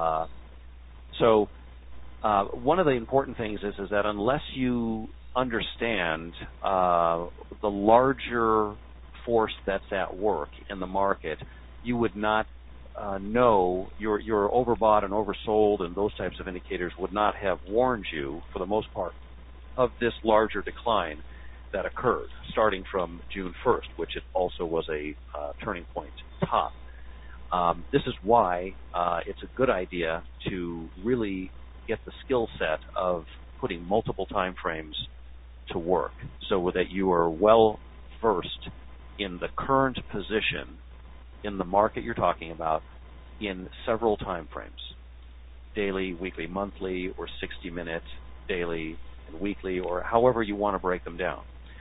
so one of the important things is that unless you understand the larger force that's at work in the market, you would not know your overbought and oversold and those types of indicators would not have warned you, for the most part, of this larger decline that occurred starting from June 1st, which it also was a turning point top. This is why it's a good idea to really get the skill set of putting multiple time frames to work, so that you are well versed in the current position in the market you're talking about in several time frames, daily, weekly, monthly, or 60-minute, daily, and weekly, or however you want to break them down,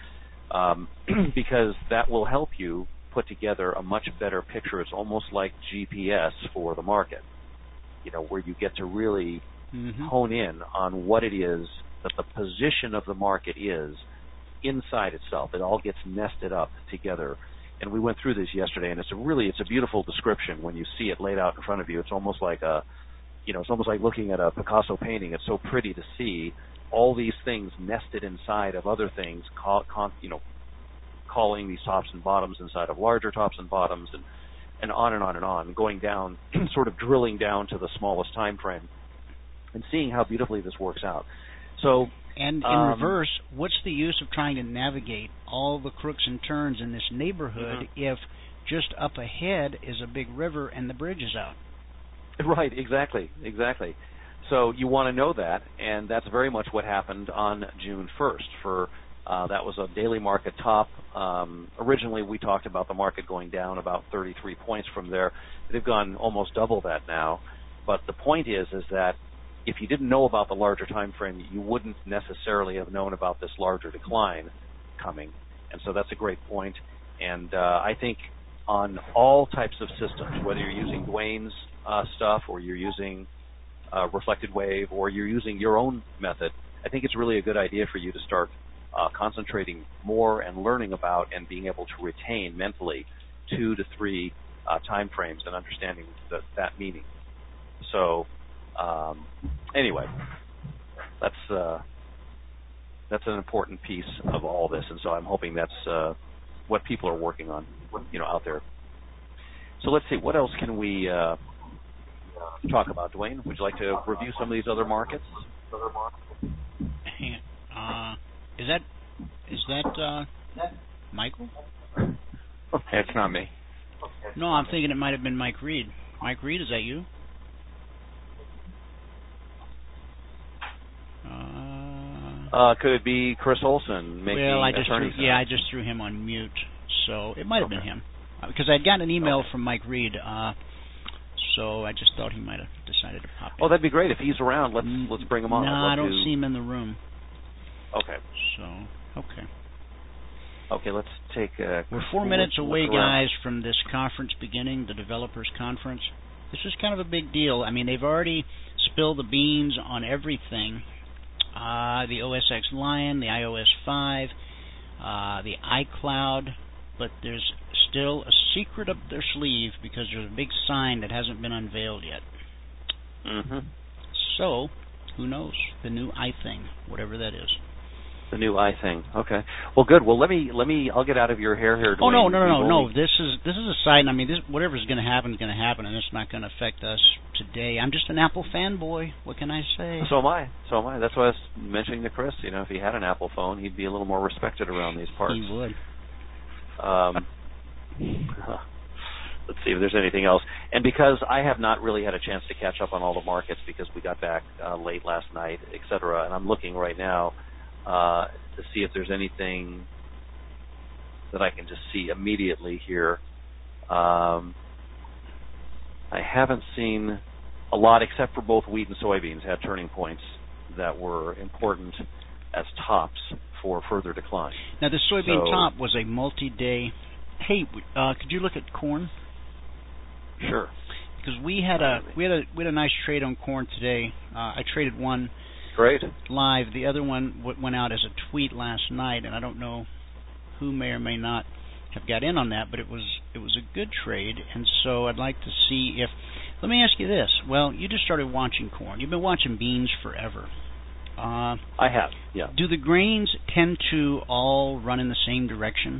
because that will help you put together a much better picture. It's almost like GPS for the market, where you get to really hone in on what it is that the position of the market is inside itself. It all gets nested up together. And we went through this yesterday, and it's a beautiful description when you see it laid out in front of you. It's almost like it's almost like looking at a Picasso painting. It's so pretty to see all these things nested inside of other things, calling these tops and bottoms inside of larger tops and bottoms, and on and on and on, going down, sort of drilling down to the smallest time frame, and seeing how beautifully this works out. So, and in reverse, what's the use of trying to navigate all the crooks and turns in this neighborhood if just up ahead is a big river and the bridge is out? Right, exactly. So you want to know that, and that's very much what happened on June 1st. That was a daily market top. Originally, we talked about the market going down about 33 points from there. They've gone almost double that now. But the point is that if you didn't know about the larger time frame, you wouldn't necessarily have known about this larger decline coming. And so that's a great point. And I think on all types of systems, whether you're using Dwayne's stuff or you're using reflected wave or you're using your own method, I think it's really a good idea for you to start concentrating more and learning about and being able to retain mentally 2 to 3 time frames and understanding that meaning. So anyway, that's an important piece of all this, and so I'm hoping that's what people are working on, out there. So let's see, what else can we talk about, Dwayne? Would you like to review some of these other markets? Is that Michael? It's not me. No, I'm thinking it might have been Mike Reed. Mike Reed, is that you? Could it be Chris Olson making attorney? I just threw him on mute, so it might have been him, because I'd gotten an email from Mike Reed, so I just thought he might have decided to pop in. Oh, that'd be great if he's around. Let's bring him on. No, I don't see him in the room. Okay. Okay, let's take a... We're 4 minutes away, guys, from this conference beginning, the Developers Conference. This is kind of a big deal. I mean, they've already spilled the beans on everything. The OS X Lion, the iOS 5, the iCloud, but there's still a secret up their sleeve because there's a big sign that hasn't been unveiled yet. So, who knows? The new iThing, whatever that is. The new iThing. Okay. Well, good. Well, let me. I'll get out of your hair here, Dwayne. Oh no. This is a side. I mean, whatever's going to happen is going to happen, and it's not going to affect us today. I'm just an Apple fanboy. What can I say? So am I. That's why I was mentioning to Chris. If he had an Apple phone, he'd be a little more respected around these parts. He would. Let's see if there's anything else. And because I have not really had a chance to catch up on all the markets because we got back late last night, et cetera, and I'm looking right now to see if there's anything that I can just see immediately here. I haven't seen a lot, except for both wheat and soybeans had turning points that were important as tops for further decline. Now, the soybean top was a multi-day. Hey, could you look at corn? Sure. Because we had a nice trade on corn today. I traded one. Great. Live. The other one went out as a tweet last night, and I don't know who may or may not have got in on that, but it was a good trade, and so I'd like to see if. Let me ask you this. Well, you just started watching corn. You've been watching beans forever. I have. Yeah. Do the grains tend to all run in the same direction?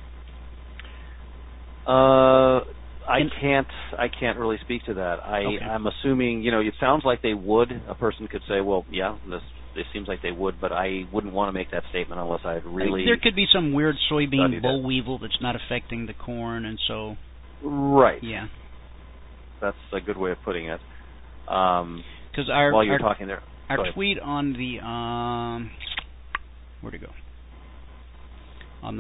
I can't really speak to that. I'm assuming, it sounds like they would. A person could say, well, yeah, this seems like they would, but I wouldn't want to make that statement unless I really... There could be some weird soybean boll weevil that's not affecting the corn, and so... Right. Yeah. That's a good way of putting it. While you're talking there. Our tweet on the where'd it go? On the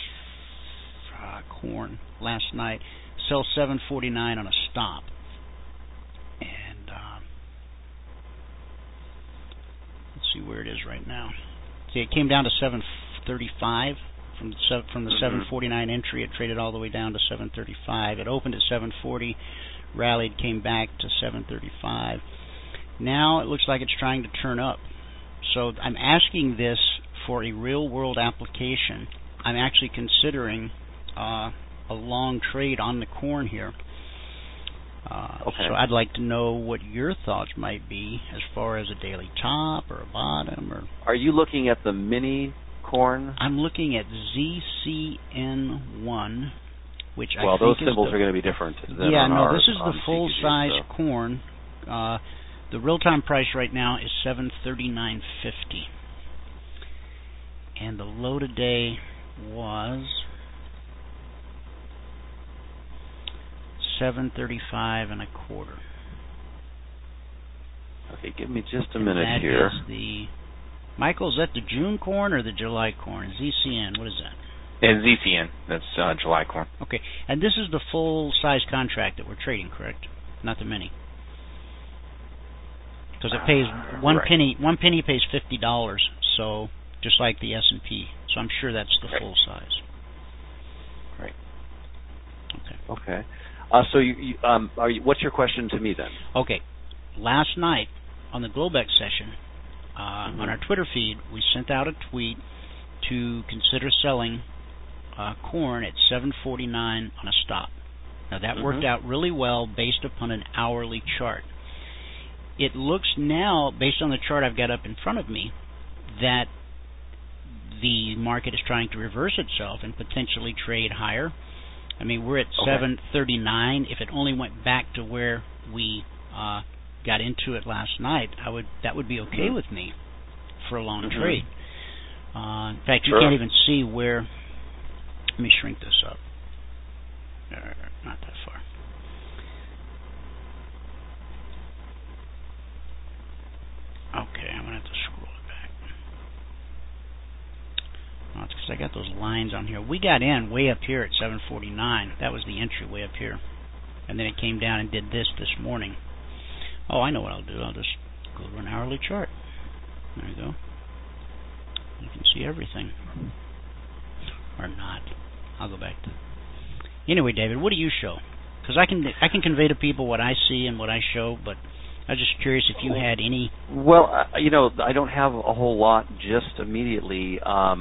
corn last night, sell 749 on a stop, and let's see where it is right now. See, it came down to 735 from the 749 entry. It traded all the way down to 735. It opened at 740, rallied, came back to 735. Now it looks like it's trying to turn up. So I'm asking this for a real-world application. I'm actually considering a long trade on the corn here. So I'd like to know what your thoughts might be as far as a daily top or a bottom. Or are you looking at the mini corn? I'm looking at ZCN1, which I think those symbols are going to be different. Than this is the full-size corn. The real-time price right now is $739.50, and the low today was $735.25. Okay, give me just a minute here. Michael, is that the June corn or the July corn? ZCN, what is that? And ZCN, that's July corn. Okay, and this is the full-size contract that we're trading, correct? Not the mini. Because it pays one penny. One penny pays $50. So just like the S&P. So I'm sure that's the full size. Right. Okay. So what's your question to me then? Okay. Last night on the Globex session, on our Twitter feed, we sent out a tweet to consider selling corn at $7.49 on a stop. Now that worked out really well based upon an hourly chart. It looks now, based on the chart I've got up in front of me, that the market is trying to reverse itself and potentially trade higher. I mean, we're at 739. If it only went back to where we got into it last night, that would be okay with me for a long trade. In fact, you can't even see where. Let me shrink this up. Not that far. Okay, I'm going to have to scroll it back. Oh, it's because I got those lines on here. We got in way up here at 749. That was the entry way up here. And then it came down and did this morning. Oh, I know what I'll do. I'll just go to an hourly chart. There you go. You can see everything. Or not. I'll go back to... Anyway, David, what do you show? Because I can convey to people what I see and what I show, but I was just curious if you had any... Well, I don't have a whole lot just immediately.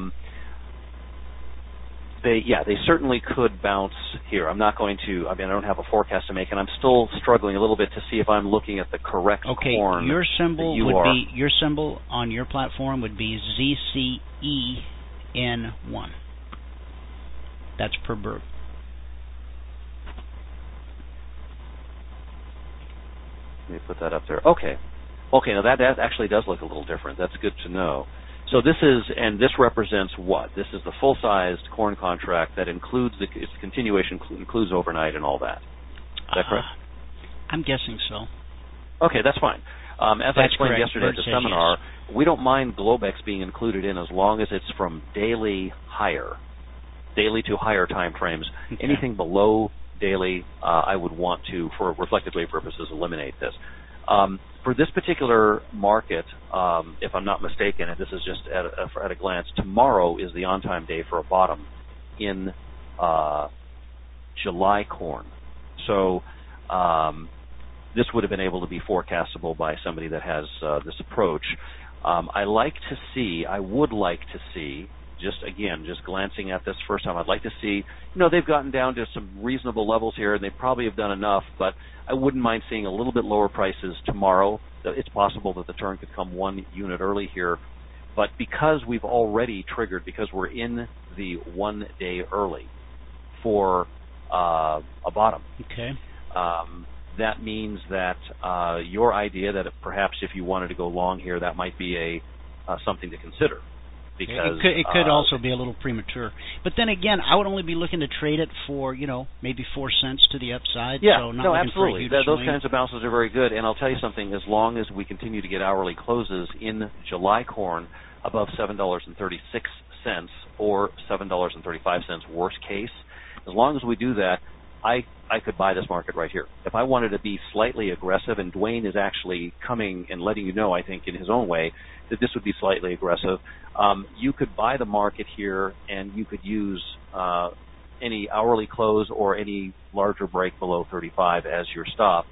They certainly could bounce here. I'm not going to... I don't have a forecast to make, and I'm still struggling a little bit to see if I'm looking at the correct corn. Your symbol your symbol on your platform would be ZCEN1. That's per bird. Let me put that up there. Okay, now that actually does look a little different. That's good to know. So this represents what? This is the full-sized corn contract that includes its continuation includes overnight and all that. Is that correct? I'm guessing so. Okay, that's fine. As I explained yesterday at the seminar, we don't mind Globex being included in as long as it's from daily to higher time frames. Okay. Anything below daily, I would want to, for reflected wave purposes, eliminate this. For this particular market, if I'm not mistaken, and this is just at a glance, tomorrow is the on-time day for a bottom in July corn. So this would have been able to be forecastable by somebody that has this approach. I would like to see, just glancing at this first time, I'd like to see, they've gotten down to some reasonable levels here, and they probably have done enough, but I wouldn't mind seeing a little bit lower prices tomorrow. It's possible that the turn could come 1 unit early here, but because we've already triggered, because we're in the 1 day early for a bottom. Okay. That means that your idea that perhaps if you wanted to go long here, that might be something to consider. because it could also be a little premature. But then again, I would only be looking to trade it for maybe 4 cents to the upside. Yeah, so not no, looking absolutely. For a huge Those swing. kinds of bounces are very good. And I'll tell you something: as long as we continue to get hourly closes in July corn above $7.36 or $7.35 worst case, as long as we do that, I could buy this market right here. If I wanted to be slightly aggressive, and Dwayne is actually coming and letting you know, I think, in his own way, that this would be slightly aggressive, you could buy the market here, and you could use any hourly close or any larger break below 35 as your stop,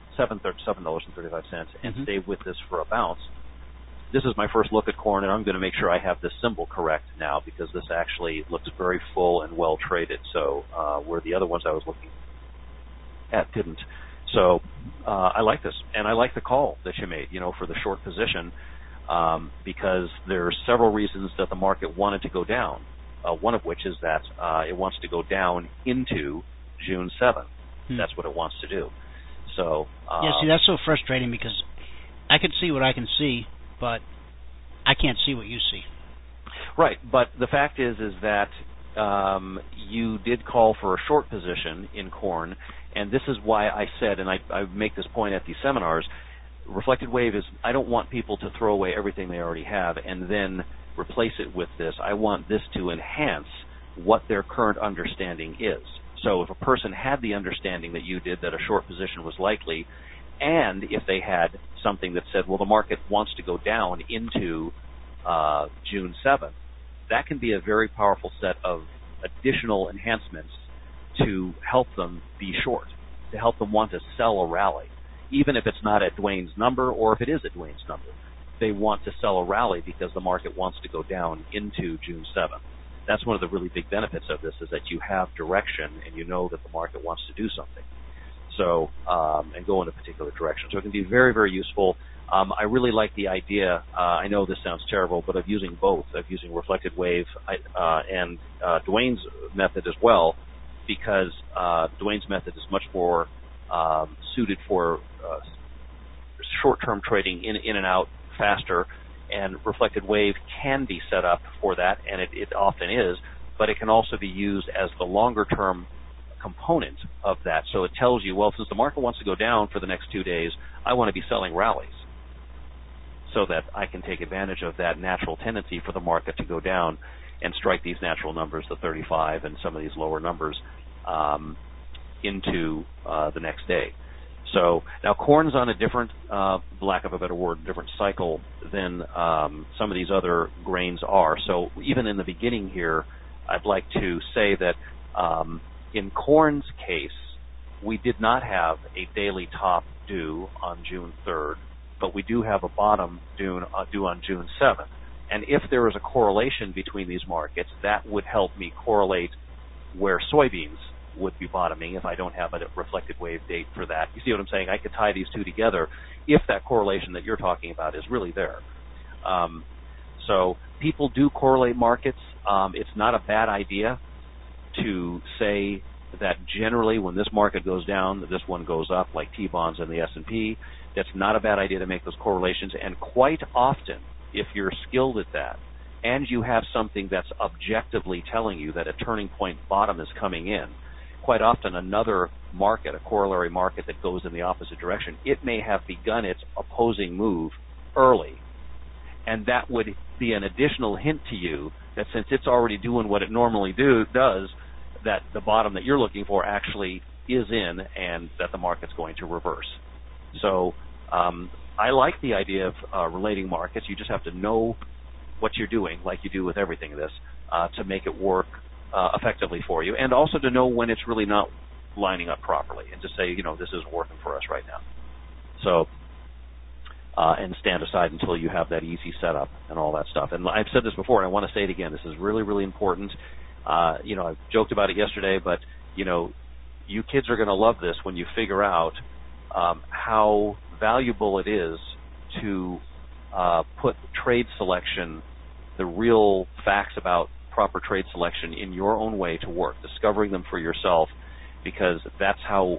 $7.35, and stay with this for a bounce. This is my first look at corn, and I'm going to make sure I have this symbol correct now, because this actually looks very full and well traded. So where the other ones I was looking at didn't. So I like this, and I like the call that you made, for the short position, because there are several reasons that the market wanted to go down. One of which is that it wants to go down into June 7th. That's what it wants to do. So see, that's so frustrating, because I can see what I can see, but I can't see what you see. Right, but the fact is that you did call for a short position in corn, and this is why I said, and I make this point at these seminars, reflected wave is, I don't want people to throw away everything they already have and then replace it with this. I want this to enhance what their current understanding is. So if a person had the understanding that you did, that a short position was likely, and if they had something that said, well, the market wants to go down into June 7th, that can be a very powerful set of additional enhancements to help them be short, to help them want to sell a rally, even if it's not at Dwayne's number or if it is at Dwayne's number. They want to sell a rally because the market wants to go down into June 7th. That's one of the really big benefits of this, is that you have direction and you know that the market wants to do something. So, and go in a particular direction. So it can be very, very useful. I really like the idea, I know this sounds terrible, but of using both, of using reflected wave and Dwayne's method as well, because Dwayne's method is much more suited for short-term trading in and out faster, and reflected wave can be set up for that, and it often is, but it can also be used as the longer-term component of that. So it tells you, well, since the market wants to go down for the next 2 days, I want to be selling rallies so that I can take advantage of that natural tendency for the market to go down and strike these natural numbers, the 35 and some of these lower numbers, into the next day. So now corn's on a different, lack of a better word, different cycle than some of these other grains are. So even in the beginning here, I'd like to say that in corn's case, we did not have a daily top due on June 3rd, but we do have a bottom due on June 7th. And if there is a correlation between these markets, that would help me correlate where soybeans would be bottoming if I don't have a reflected wave date for that. You see what I'm saying? I could tie these two together if that correlation that you're talking about is really there. So people do correlate markets. It's not a bad idea to say that generally when this market goes down, this one goes up, like T-bonds and the S&P. That's not a bad idea to make those correlations. And quite often, if you're skilled at that, and you have something that's objectively telling you that a turning point bottom is coming in, quite often another market, a corollary market that goes in the opposite direction, it may have begun its opposing move early. And that would be an additional hint to you that since it's already doing what it normally does, that the bottom that you're looking for actually is in and that the market's going to reverse. So I like the idea of relating markets. You just have to know what you're doing, like you do with everything in this, to make it work effectively for you, and also to know when it's really not lining up properly, and to say, this isn't working for us right now. So, and stand aside until you have that easy setup and all that stuff. And I've said this before, and I want to say it again. This is really, really important. I've joked about it yesterday, but, you kids are going to love this when you figure out how valuable it is to put trade selection, the real facts about proper trade selection in your own way to work, discovering them for yourself, because that's how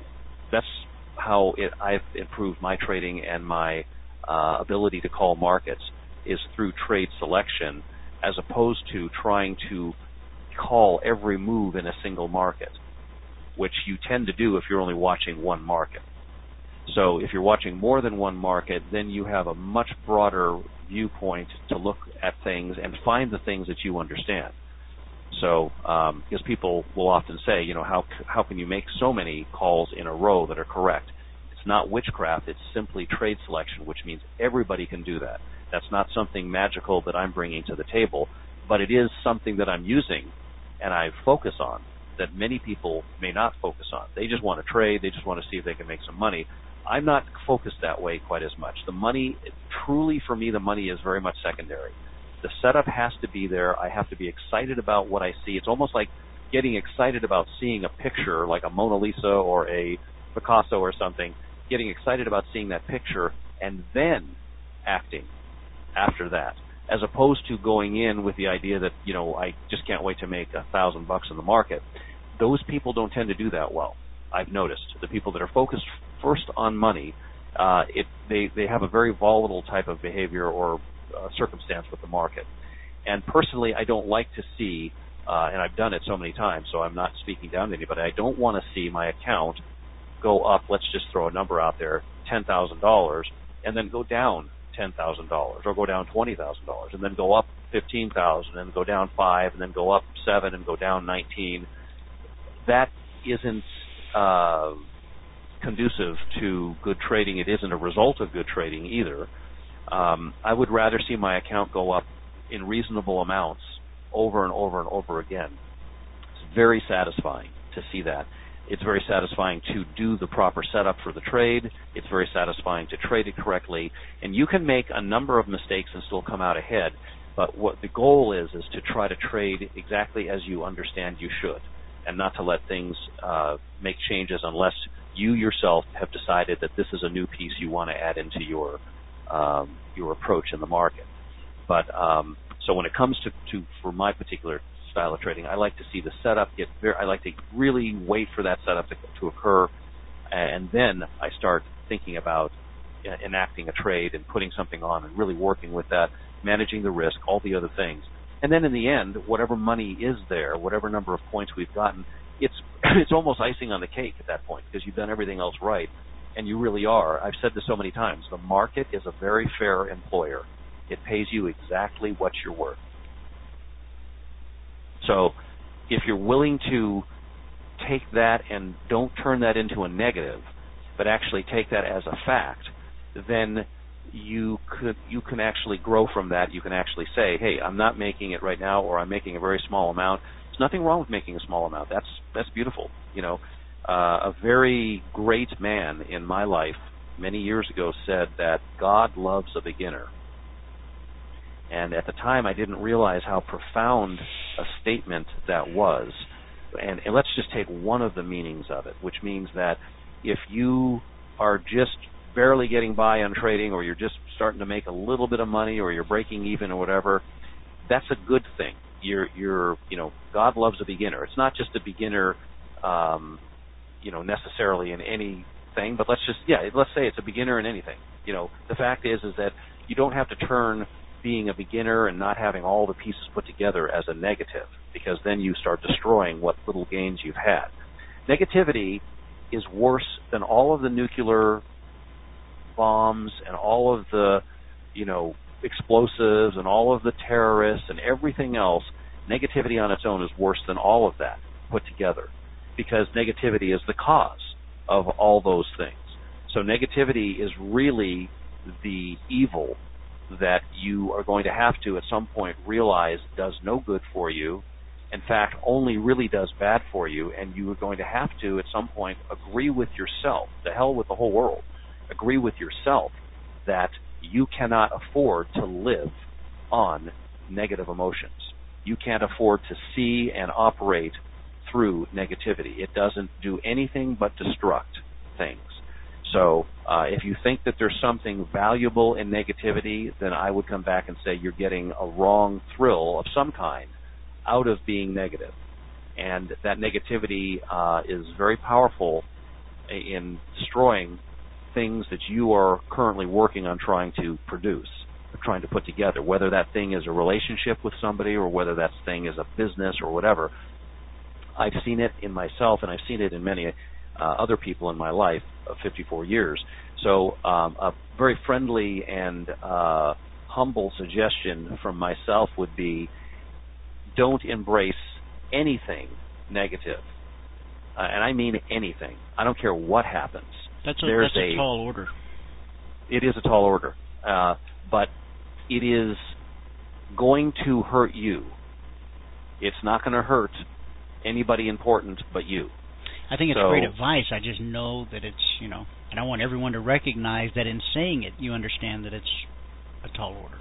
I've improved my trading and my ability to call markets is through trade selection, as opposed to trying to call every move in a single market, which you tend to do if you're only watching one market. So if you're watching more than one market, then you have a much broader viewpoint to look at things and find the things that you understand. So, because people will often say, how can you make so many calls in a row that are correct? It's not witchcraft, it's simply trade selection, which means everybody can do that. That's not something magical that I'm bringing to the table, but it is something that I'm using and I focus on that many people may not focus on. They just want to trade, they just want to see if they can make some money. I'm not focused that way quite as much. The money, truly for me, the money is very much secondary. The setup has to be there. I have to be excited about what I see. It's almost like getting excited about seeing a picture like a Mona Lisa or a Picasso or something, getting excited about seeing that picture and then acting after that, as opposed to going in with the idea that, I just can't wait to make $1,000 in the market. Those people don't tend to do that well, I've noticed. The people that are focused first on money, they have a very volatile type of behavior or circumstance with the market. And personally, I don't like to see, and I've done it so many times, so I'm not speaking down to anybody, I don't want to see my account go up, let's just throw a number out there, $10,000, and then go down $10,000, or go down $20,000, and then go up $15,000, and then go down $5,000, and then go up $7,000, and go down $19,000. That isn't conducive to good trading. It isn't a result of good trading either. I would rather see my account go up in reasonable amounts over and over and over again. It's very satisfying to see that. It's very satisfying to do the proper setup for the trade. It's very satisfying to trade it correctly. And you can make a number of mistakes and still come out ahead. But what the goal is to try to trade exactly as you understand you should, and not to let things make changes unless you yourself have decided that this is a new piece you want to add into your approach in the market. But so when it comes to for my particular style of trading, I like to see the setup I like to really wait for that setup to occur, and then I start thinking about enacting a trade and putting something on and really working with that, managing the risk, all the other things. And then in the end, whatever money is there, whatever number of points we've gotten, it's almost icing on the cake at that point, because you've done everything else right, and you really are. I've said this so many times. The market is a very fair employer. It pays you exactly what you're worth. So if you're willing to take that and don't turn that into a negative, but actually take that as a fact, then you can actually grow from that. You can actually say, hey, I'm not making it right now, or I'm making a very small amount. There's nothing wrong with making a small amount. That's beautiful. A very great man in my life many years ago said that God loves a beginner. And at the time, I didn't realize how profound a statement that was. And let's just take one of the meanings of it, which means that if you are just barely getting by on trading, or you're just starting to make a little bit of money, or you're breaking even or whatever, that's a good thing. God loves a beginner. It's not just a beginner, necessarily in anything, but let's say it's a beginner in anything. The fact is that you don't have to turn being a beginner and not having all the pieces put together as a negative, because then you start destroying what little gains you've had. Negativity is worse than all of the nuclear bombs and all of the, explosives and all of the terrorists and everything else. Negativity on its own is worse than all of that put together, because negativity is the cause of all those things. So negativity is really the evil that you are going to have to at some point realize does no good for you, in fact only really does bad for you, and you are going to have to at some point agree with yourself, the hell with the whole world, agree with yourself that you cannot afford to live on negative emotions. You can't afford to see and operate through negativity. It doesn't do anything but destruct things. So if you think that there's something valuable in negativity, then I would come back and say you're getting a wrong thrill of some kind out of being negative. And that negativity is very powerful in destroying things that you are currently working on trying to produce. trying to put together, whether that thing is a relationship with somebody or whether that thing is a business or whatever. I've seen it in myself, and I've seen it in many other people in my life of 54 years. So a very friendly and humble suggestion from myself would be, don't embrace anything negative. And I mean anything. I don't care what happens. That's a tall order. It is a tall order. But it is going to hurt you. It's not going to hurt anybody important but you. I think it's great advice. I just know that it's, and I want everyone to recognize that in saying it, you understand that it's a tall order.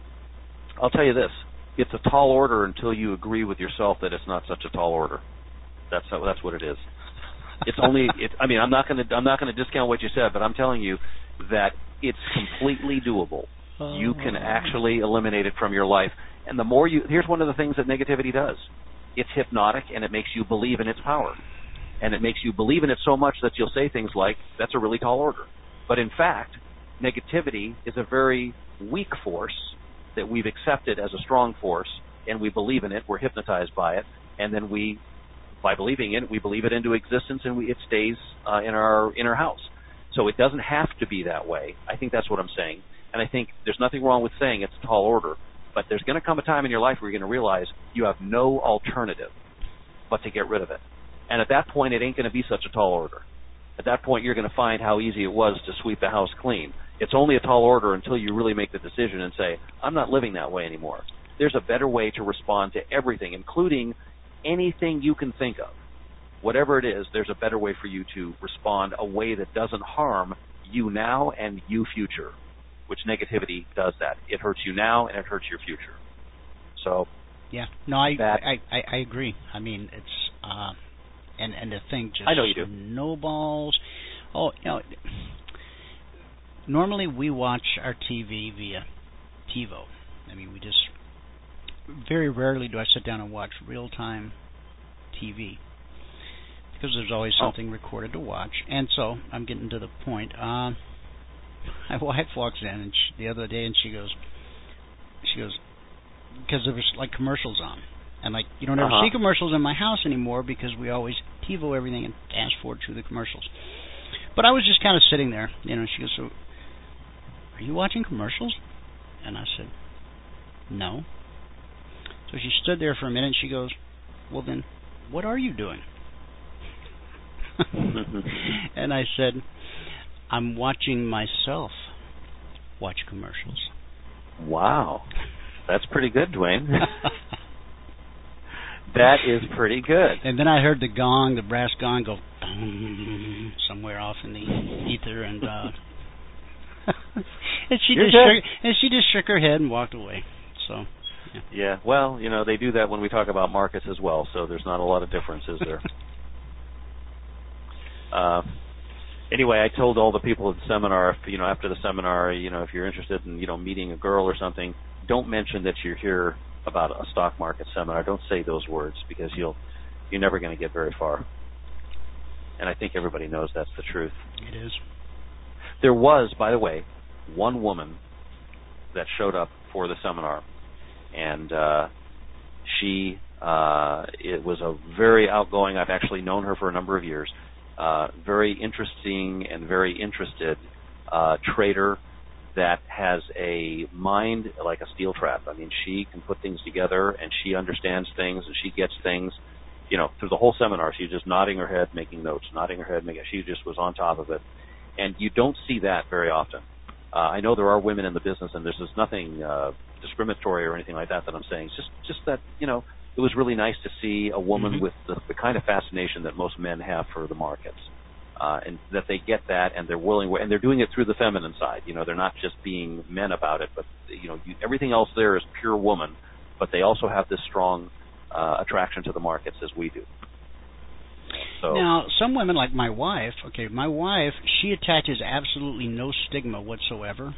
I'll tell you this. It's a tall order until you agree with yourself that it's not such a tall order. That's what it is. It's only. I'm not going to discount what you said, but I'm telling you that it's completely doable. You can actually eliminate it from your life. And the more here's one of the things that negativity does. It's hypnotic, and it makes you believe in its power. And it makes you believe in it so much that you'll say things like, that's a really tall order. But in fact, negativity is a very weak force that we've accepted as a strong force, and we believe in it, we're hypnotized by it, and then by believing in it, we believe it into existence, and it stays in our inner house. So it doesn't have to be that way. I think that's what I'm saying. And I think there's nothing wrong with saying it's a tall order, but there's going to come a time in your life where you're going to realize you have no alternative but to get rid of it. And at that point, it ain't going to be such a tall order. At that point, you're going to find how easy it was to sweep the house clean. It's only a tall order until you really make the decision and say, I'm not living that way anymore. There's a better way to respond to everything, including anything you can think of. Whatever it is, there's a better way for you to respond, a way that doesn't harm you now and you future, which negativity does that. It hurts you now and it hurts your future. So, yeah, no, I agree. I mean, it's and the thing just I know you do. snowballs. Oh, normally we watch our TV via TiVo. I mean, we just very rarely do I sit down and watch real-time TV because there's always something recorded to watch. And so I'm getting to the point. My wife walks in the other day and she goes, because there was like commercials on. And like, you don't ever see commercials in my house anymore because we always TiVo everything and fast forward through the commercials. But I was just kind of sitting there, she goes, so, are you watching commercials? And I said, no. So she stood there for a minute and she goes, well then, what are you doing? And I said, I'm watching myself watch commercials. Wow. That's pretty good, Dwayne. That is pretty good. And then I heard the gong, the brass gong, go somewhere off in the ether, and she just shook her head and walked away. So. Yeah. Well, they do that when we talk about markets as well. So there's not a lot of difference, is there? Anyway, I told all the people at the seminar, after the seminar, if you're interested in, meeting a girl or something, don't mention that you're here about a stock market seminar. Don't say those words because you're never going to get very far. And I think everybody knows that's the truth. It is. There was, by the way, one woman that showed up for the seminar, and it was a very outgoing, I've actually known her for a number of years, very interesting and very interested trader that has a mind like a steel trap. I mean, she can put things together, and she understands things, and she gets things, through the whole seminar. She's just nodding her head, making notes, she just was on top of it. And you don't see that very often. I know there are women in the business, and there's nothing discriminatory or anything like that I'm saying. It's just that, it was really nice to see a woman with the kind of fascination that most men have for the markets. And that they get that, and they're willing, and they're doing it through the feminine side. They're not just being men about it, but everything else there is pure woman. But they also have this strong attraction to the markets as we do. So now, some women, like my wife, she attaches absolutely no stigma whatsoever.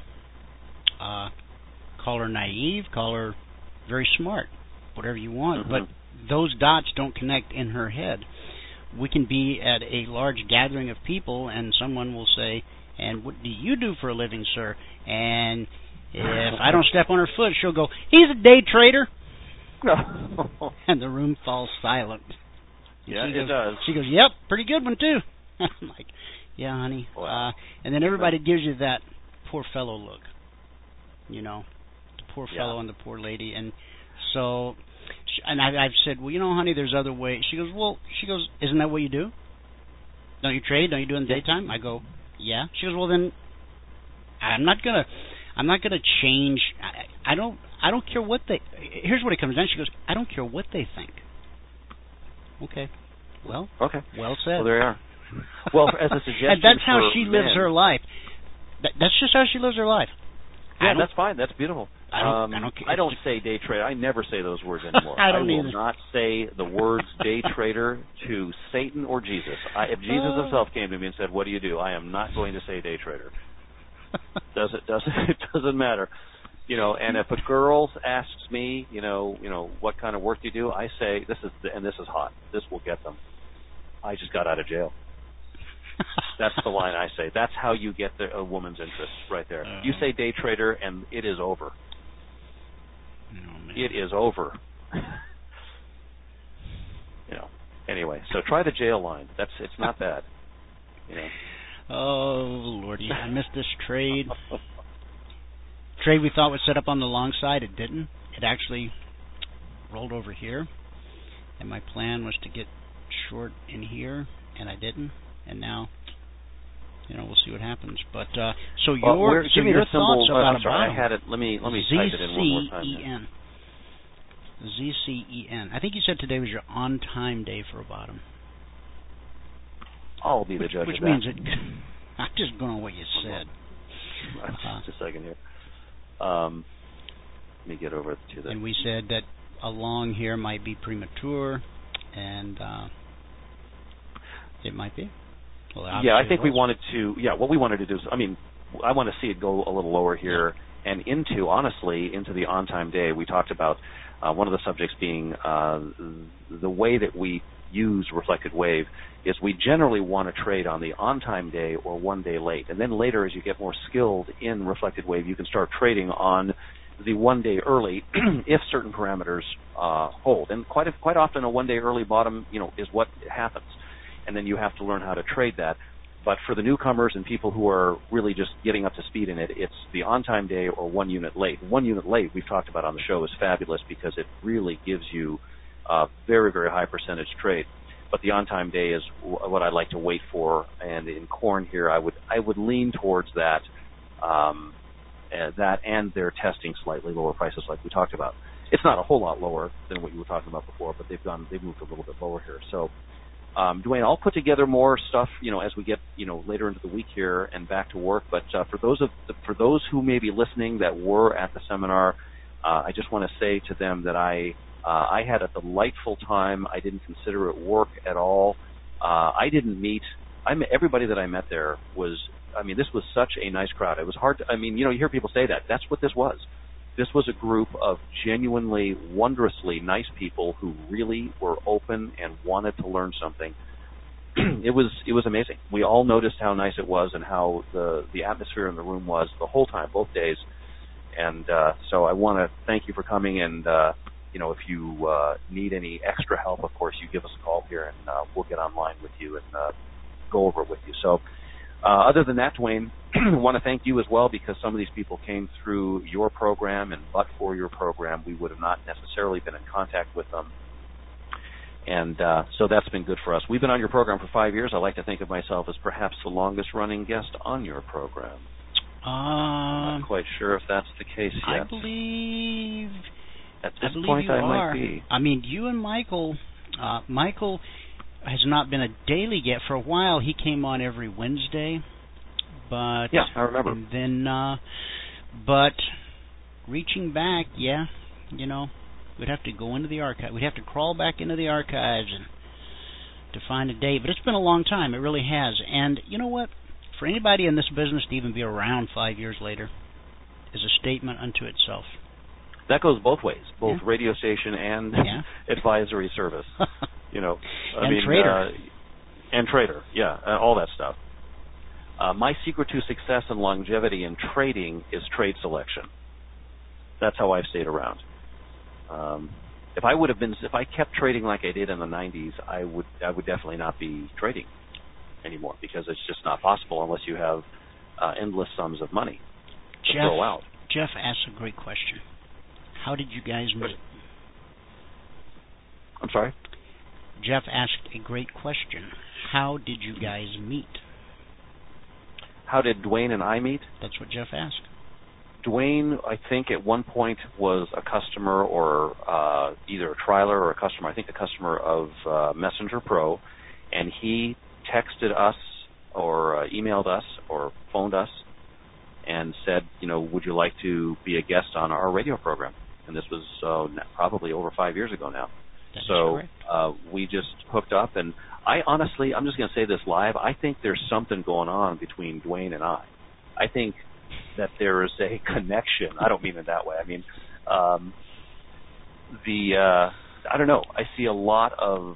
Call her naive, call her very smart, whatever you want. But those dots don't connect in her head. We can be at a large gathering of people, and someone will say, and what do you do for a living, sir? And If I don't step on her foot, she'll go, "He's a day trader." No. And the room falls silent. Yeah, it does. She goes, "Yep, pretty good one too." I'm like, "Yeah, honey." Wow. And then everybody gives you that poor fellow look. You know, the poor fellow and the poor lady. And so, and I've said, "Well, you know, honey, there's other ways." She goes, "Isn't that what you do? Don't you trade? Don't you do it in the daytime?" I go, "Yeah." She goes, "Well, then I'm not gonna change. I don't care what they." Here's what it comes down. She goes, "I don't care what they think." Okay. Well. Okay. Well said. Well, there you are. Well, as a suggestion, and that's how she lives men, her life. That's just how she lives her life. Yeah, that's fine. That's beautiful. I don't say day trader. I never say those words anymore. I will either. Not say the words day trader to Satan or Jesus. If Jesus himself came to me and said, "What do you do?" I am not going to say day trader. It doesn't matter. You know, and if a girl asks me, you know, what kind of work do you do? I say, this is hot. This will get them. I just got out of jail. That's the line I say. That's how you get a woman's interest right there. You say day trader, and it is over. It is over. You know. Anyway, so try the jail line. It's not bad. You know. Oh Lordy, I missed this trade. Trade we thought was set up on the long side. It didn't. It actually rolled over here, and my plan was to get short in here, and I didn't. And now, you know, we'll see what happens. But so your thoughts about I'm sorry, I had it. Let me type it in one more time. ZCEN. I think you said today was your on-time day for a bottom. I'll be the judge of that. Which means I'm just going on what you said. Just a second here. Let me get over to that. And we said that a long here might be premature, and it might be. Well, yeah, I think we wanted to. Yeah, what we wanted to do is, I want to see it go a little lower here and into the on-time day. We talked about one of the subjects being the way that we use reflected wave is we generally want to trade on the on-time day or 1 day late. And then later, as you get more skilled in reflected wave, you can start trading on the 1 day early if certain parameters hold. And quite often a 1 day early bottom, is what happens. And then you have to learn how to trade that. But for the newcomers and people who are really just getting up to speed in it, it's the on-time day or 1 unit late. 1 unit late, we've talked about on the show, is fabulous because it really gives you a very, very high percentage trade. But the on-time day is what I like to wait for. And in corn here, I would lean towards that, and they're testing slightly lower prices like we talked about. It's not a whole lot lower than what you were talking about before, but they've moved a little bit lower here. So, Dwayne, I'll put together more stuff, as we get, later into the week here and back to work. But for those who may be listening that were at the seminar, I just want to say to them that I had a delightful time. I didn't consider it work at all. Everybody that I met there was, this was such a nice crowd. It was hard to, you hear people say that. That's what this was. This was a group of genuinely, wondrously nice people who really were open and wanted to learn something. It was amazing. We all noticed how nice it was and how the atmosphere in the room was the whole time, both days. And so I want to thank you for coming. And if you need any extra help, of course, you give us a call here, and we'll get online with you and go over it with you. So other than that, Dwayne, I want to thank you as well, because some of these people came through your program, and but for your program, we would have not necessarily been in contact with them. And so that's been good for us. We've been on your program for 5 years. I like to think of myself as perhaps the longest-running guest on your program. I'm not quite sure if that's the case yet. I believe at this point I might be. You and Michael. Michael has not been a daily yet for a while. He came on every Wednesday, but yeah, I remember. And then, but reaching back, we'd have to go into the archive. We'd have to crawl back into the archives and to find a date. But it's been a long time. It really has. And you know what? For anybody in this business to even be around 5 years later is a statement unto itself. That goes both ways, both radio station and advisory service. Trader. And trader, all that stuff. My secret to success and longevity in trading is trade selection. that's how I've stayed around. If I kept trading like I did in the 90s, I would definitely not be trading anymore, because it's just not possible unless you have endless sums of money to throw out. Jeff asked a great question. How did you guys meet? I'm sorry? Jeff asked a great question. How did you guys meet? How did Dwayne and I meet? That's what Jeff asked. Dwayne, I think at one point was a customer, or either a trialer or a customer, I think a customer of Messenger Pro, and he texted us or emailed us or phoned us and said, would you like to be a guest on our radio program? And this was probably over 5 years ago now. That so is correct. We just hooked up, and I honestly, I'm just going to say this live, I think there's something going on between Dwayne and I. I think that there is a connection. I don't mean it that way. I mean, I don't know. I see a lot of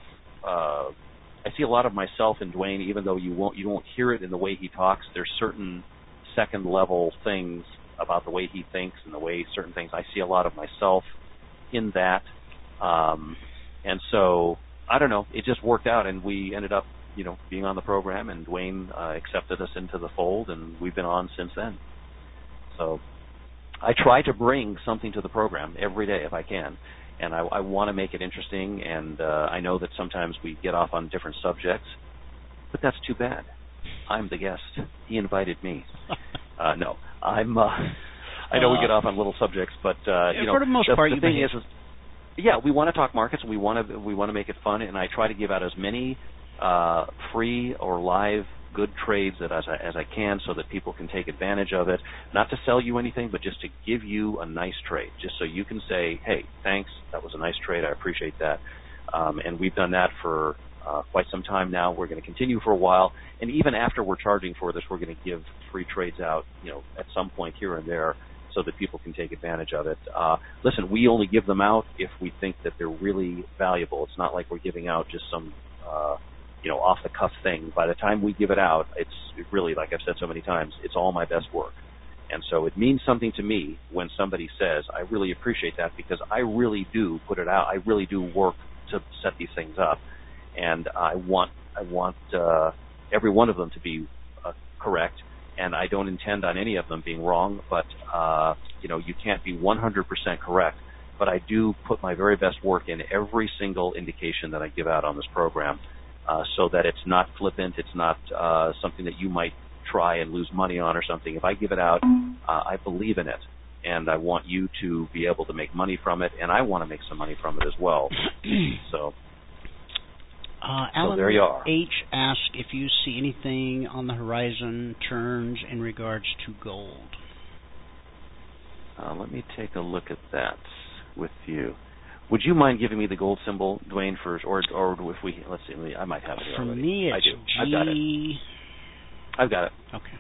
myself in Dwayne, even though you won't hear it in the way he talks. There's certain second level things about the way he thinks and the way certain things. I see a lot of myself in that, and so I don't know. It just worked out, and we ended up, being on the program, and Dwayne accepted us into the fold, and we've been on since then. So I try to bring something to the program every day if I can, and I want to make it interesting, and I know that sometimes we get off on different subjects, but that's too bad. I'm the guest. He invited me. No, I know we get off on little subjects, but for the most part, the thing is, yeah, we want to talk markets. We want to make it fun, and I try to give out as many free or live good trades as I can, so that people can take advantage of it. Not to sell you anything, but just to give you a nice trade, just so you can say, hey, thanks, that was a nice trade, I appreciate that. And we've done that for quite some time now. We're going to continue for a while, and even after we're charging for this, we're going to give free trades out, at some point here and there, so that people can take advantage of it. Listen, we only give them out if we think that they're really valuable. It's not like we're giving out just some off-the-cuff thing. By the time we give it out, it's really, like I've said so many times, it's all my best work. And so it means something to me when somebody says, I really appreciate that, because I really do put it out. I really do work to set these things up. And I want every one of them to be correct, and I don't intend on any of them being wrong, but, you can't be 100% correct. But I do put my very best work in every single indication that I give out on this program, so that it's not flippant, it's not something that you might try and lose money on or something. If I give it out, I believe in it, and I want you to be able to make money from it, and I want to make some money from it as well. So Alan there you are. H. asked if you see anything on the horizon turns in regards to gold. Let me take a look at that with you. Would you mind giving me the gold symbol, Dwayne, first, or if we, let's see, I might have it here already. For me, it's I do. I've got it. Okay.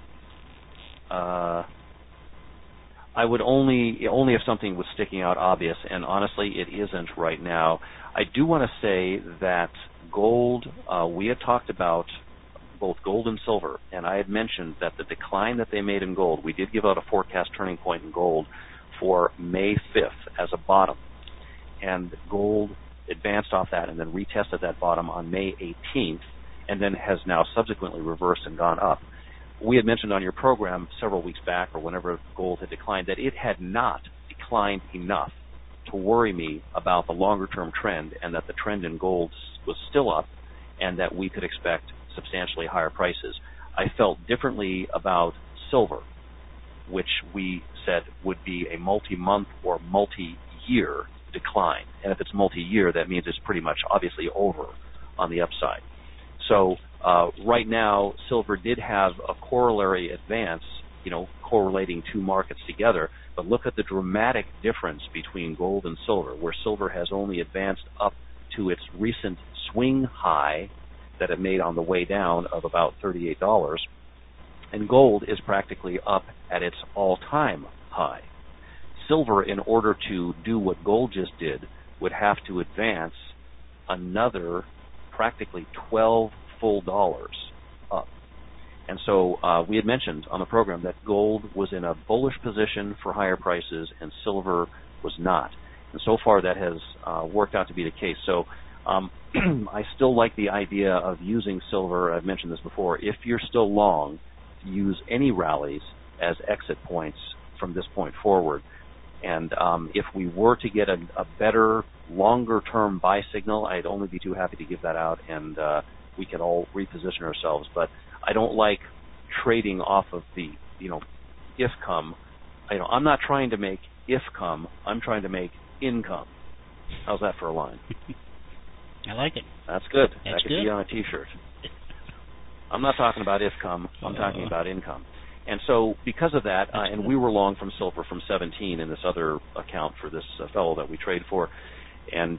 I would only if something was sticking out obvious, and honestly, it isn't right now. I do want to say that gold, we had talked about both gold and silver, and I had mentioned that the decline that they made in gold, we did give out a forecast turning point in gold for May 5th as a bottom. And gold advanced off that and then retested that bottom on May 18th, and then has now subsequently reversed and gone up. We had mentioned on your program several weeks back, or whenever gold had declined, that it had not declined enough to worry me about the longer-term trend, and that the trend in gold was still up, and that we could expect substantially higher prices. I felt differently about silver, which we said would be a multi-month or multi-year decline. And if it's multi-year, that means it's pretty much obviously over on the upside. So right now, silver did have a corollary advance, correlating two markets together. But look at the dramatic difference between gold and silver, where silver has only advanced up to its recent swing high that it made on the way down of about $38, and gold is practically up at its all-time high. Silver, in order to do what gold just did, would have to advance another practically $12 full up. And so we had mentioned on the program that gold was in a bullish position for higher prices and silver was not. And so far that has worked out to be the case. So I still like the idea of using silver. I've mentioned this before. If you're still long, use any rallies as exit points from this point forward. And if we were to get a better, longer-term buy signal, I'd only be too happy to give that out, and we could all reposition ourselves. But I don't like trading off of the, if come. I'm not trying to make if come. I'm trying to make income. How's that for a line? I like it. That's good. That's that could good. be on a T-shirt. I'm not talking about if come. I'm talking about income. And so because of that, and we were long from silver from 17 in this other account for this fellow that we trade for, and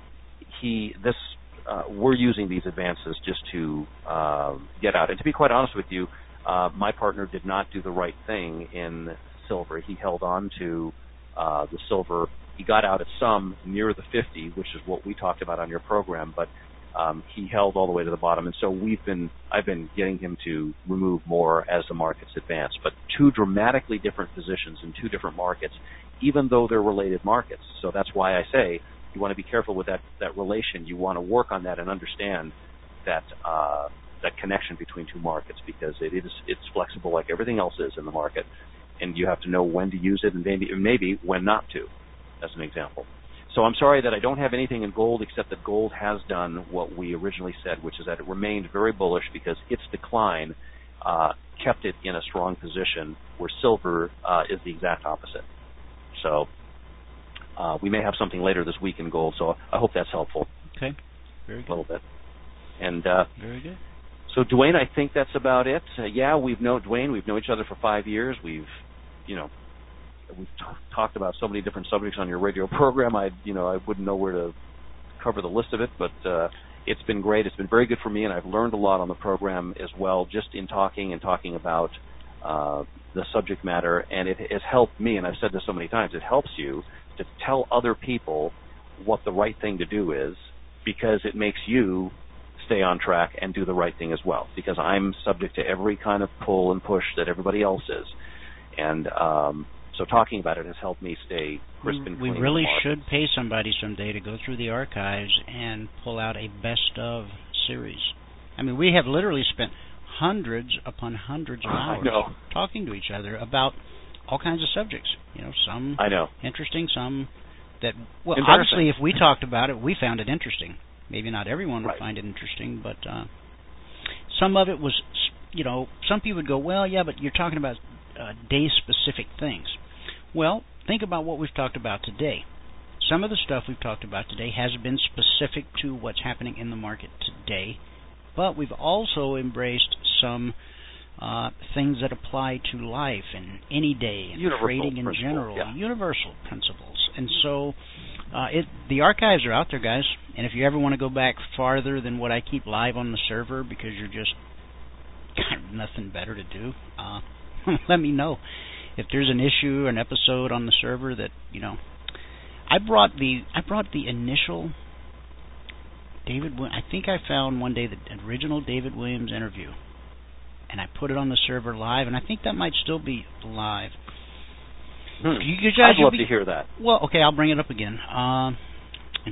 we're using these advances just to get out. And to be quite honest with you, my partner did not do the right thing in silver. He held on to the silver. He got out at some near the 50, which is what we talked about on your program, but he held all the way to the bottom. And so I've been getting him to remove more as the markets advance. But two dramatically different positions in two different markets, even though they're related markets. So that's why I say you want to be careful with that relation. You want to work on that and understand that connection between two markets, because it's flexible like everything else is in the market, and you have to know when to use it and maybe when not to, as an example. So I'm sorry that I don't have anything in gold, except that gold has done what we originally said, which is that it remained very bullish because its decline kept it in a strong position, where silver is the exact opposite. So we may have something later this week in gold, so I hope that's helpful. Okay, very good. A little bit. And very good. So, Dwayne, I think that's about it. We've known each other for 5 years. We've talked about so many different subjects on your radio program. I wouldn't know where to cover the list of it, but it's been great. It's been very good for me, and I've learned a lot on the program as well, just in talking about the subject matter. And it has helped me, and I've said this so many times, it helps you to tell other people what the right thing to do is, because it makes you stay on track and do the right thing as well, because I'm subject to every kind of pull and push that everybody else is. And so talking about it has helped me stay crisp and clean. We really should pay somebody someday to go through the archives and pull out a best of series. I mean, we have literally spent hundreds upon hundreds of hours talking to each other about all kinds of subjects. Some interesting, some that, well, obviously if we talked about it, we found it interesting. Maybe not everyone would find it interesting, but some of it was, some people would go, well, yeah, but you're talking about day-specific things. Well, think about what we've talked about today. Some of the stuff we've talked about today has been specific to what's happening in the market today, but we've also embraced some things that apply to life and any day and trading in general, universal principles. And so the archives are out there, guys, and if you ever want to go back farther than what I keep live on the server because you're just got nothing better to do, let me know. If there's an issue or an episode on the server that, I brought the initial David Williams. I think I found one day the original David Williams interview, and I put it on the server live, and I think that might still be live. I'd love to hear that. Well, okay, I'll bring it up again. In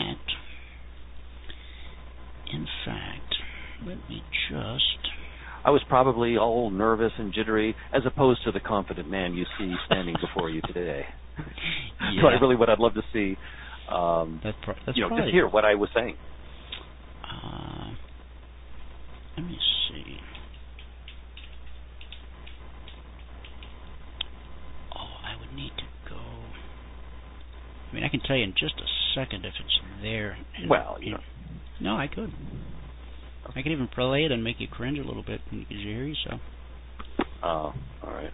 fact, let me just... I was probably all nervous and jittery, as opposed to the confident man you see standing before you today. So I'd love to see, just hear what I was saying. Let me see. I would need to go. I mean, I can tell you in just a second if it's there. No, I could. I could even play it and make you cringe a little bit because you hear yourself. Oh, all right.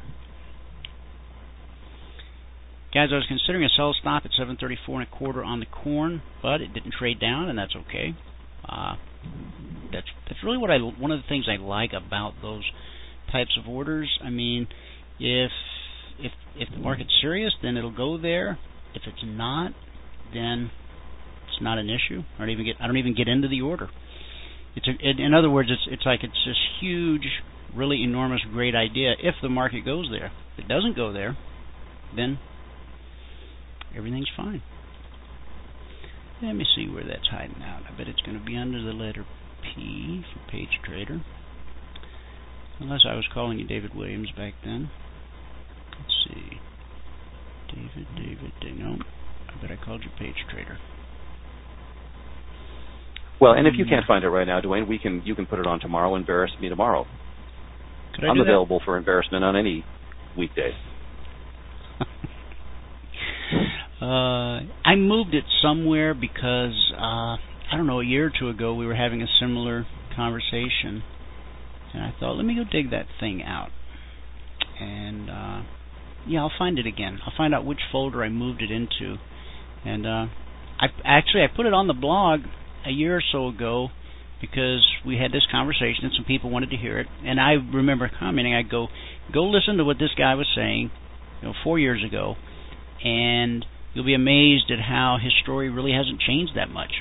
Guys, I was considering a sell stop at 734.25 on the corn, but it didn't trade down, and that's okay. That's really one of the things I like about those types of orders. I mean, if the market's serious, then it'll go there. If it's not, then it's not an issue. I don't even get into the order. In other words, it's like it's this huge really enormous, great idea if the market goes there. If it doesn't go there, then everything's fine. Let me see where that's hiding out. I bet it's going to be under the letter P for Page Trader. Unless I was calling you David Williams back then. Let's see. David. No, I bet I called you Page Trader. Well, and if you can't find it right now, Dwayne, you can put it on tomorrow and embarrass me tomorrow. Could I I'm do that? available for embarrassment on any weekday. I moved it somewhere because, I don't know, a year or two ago we were having a similar conversation. And I thought, let me go dig that thing out. And, I'll find it again. I'll find out which folder I moved it into. And I put it on the blog a year or so ago because we had this conversation and some people wanted to hear it. And I remember commenting, I'd go listen to what this guy was saying, 4 years ago, and you'll be amazed at how his story really hasn't changed that much.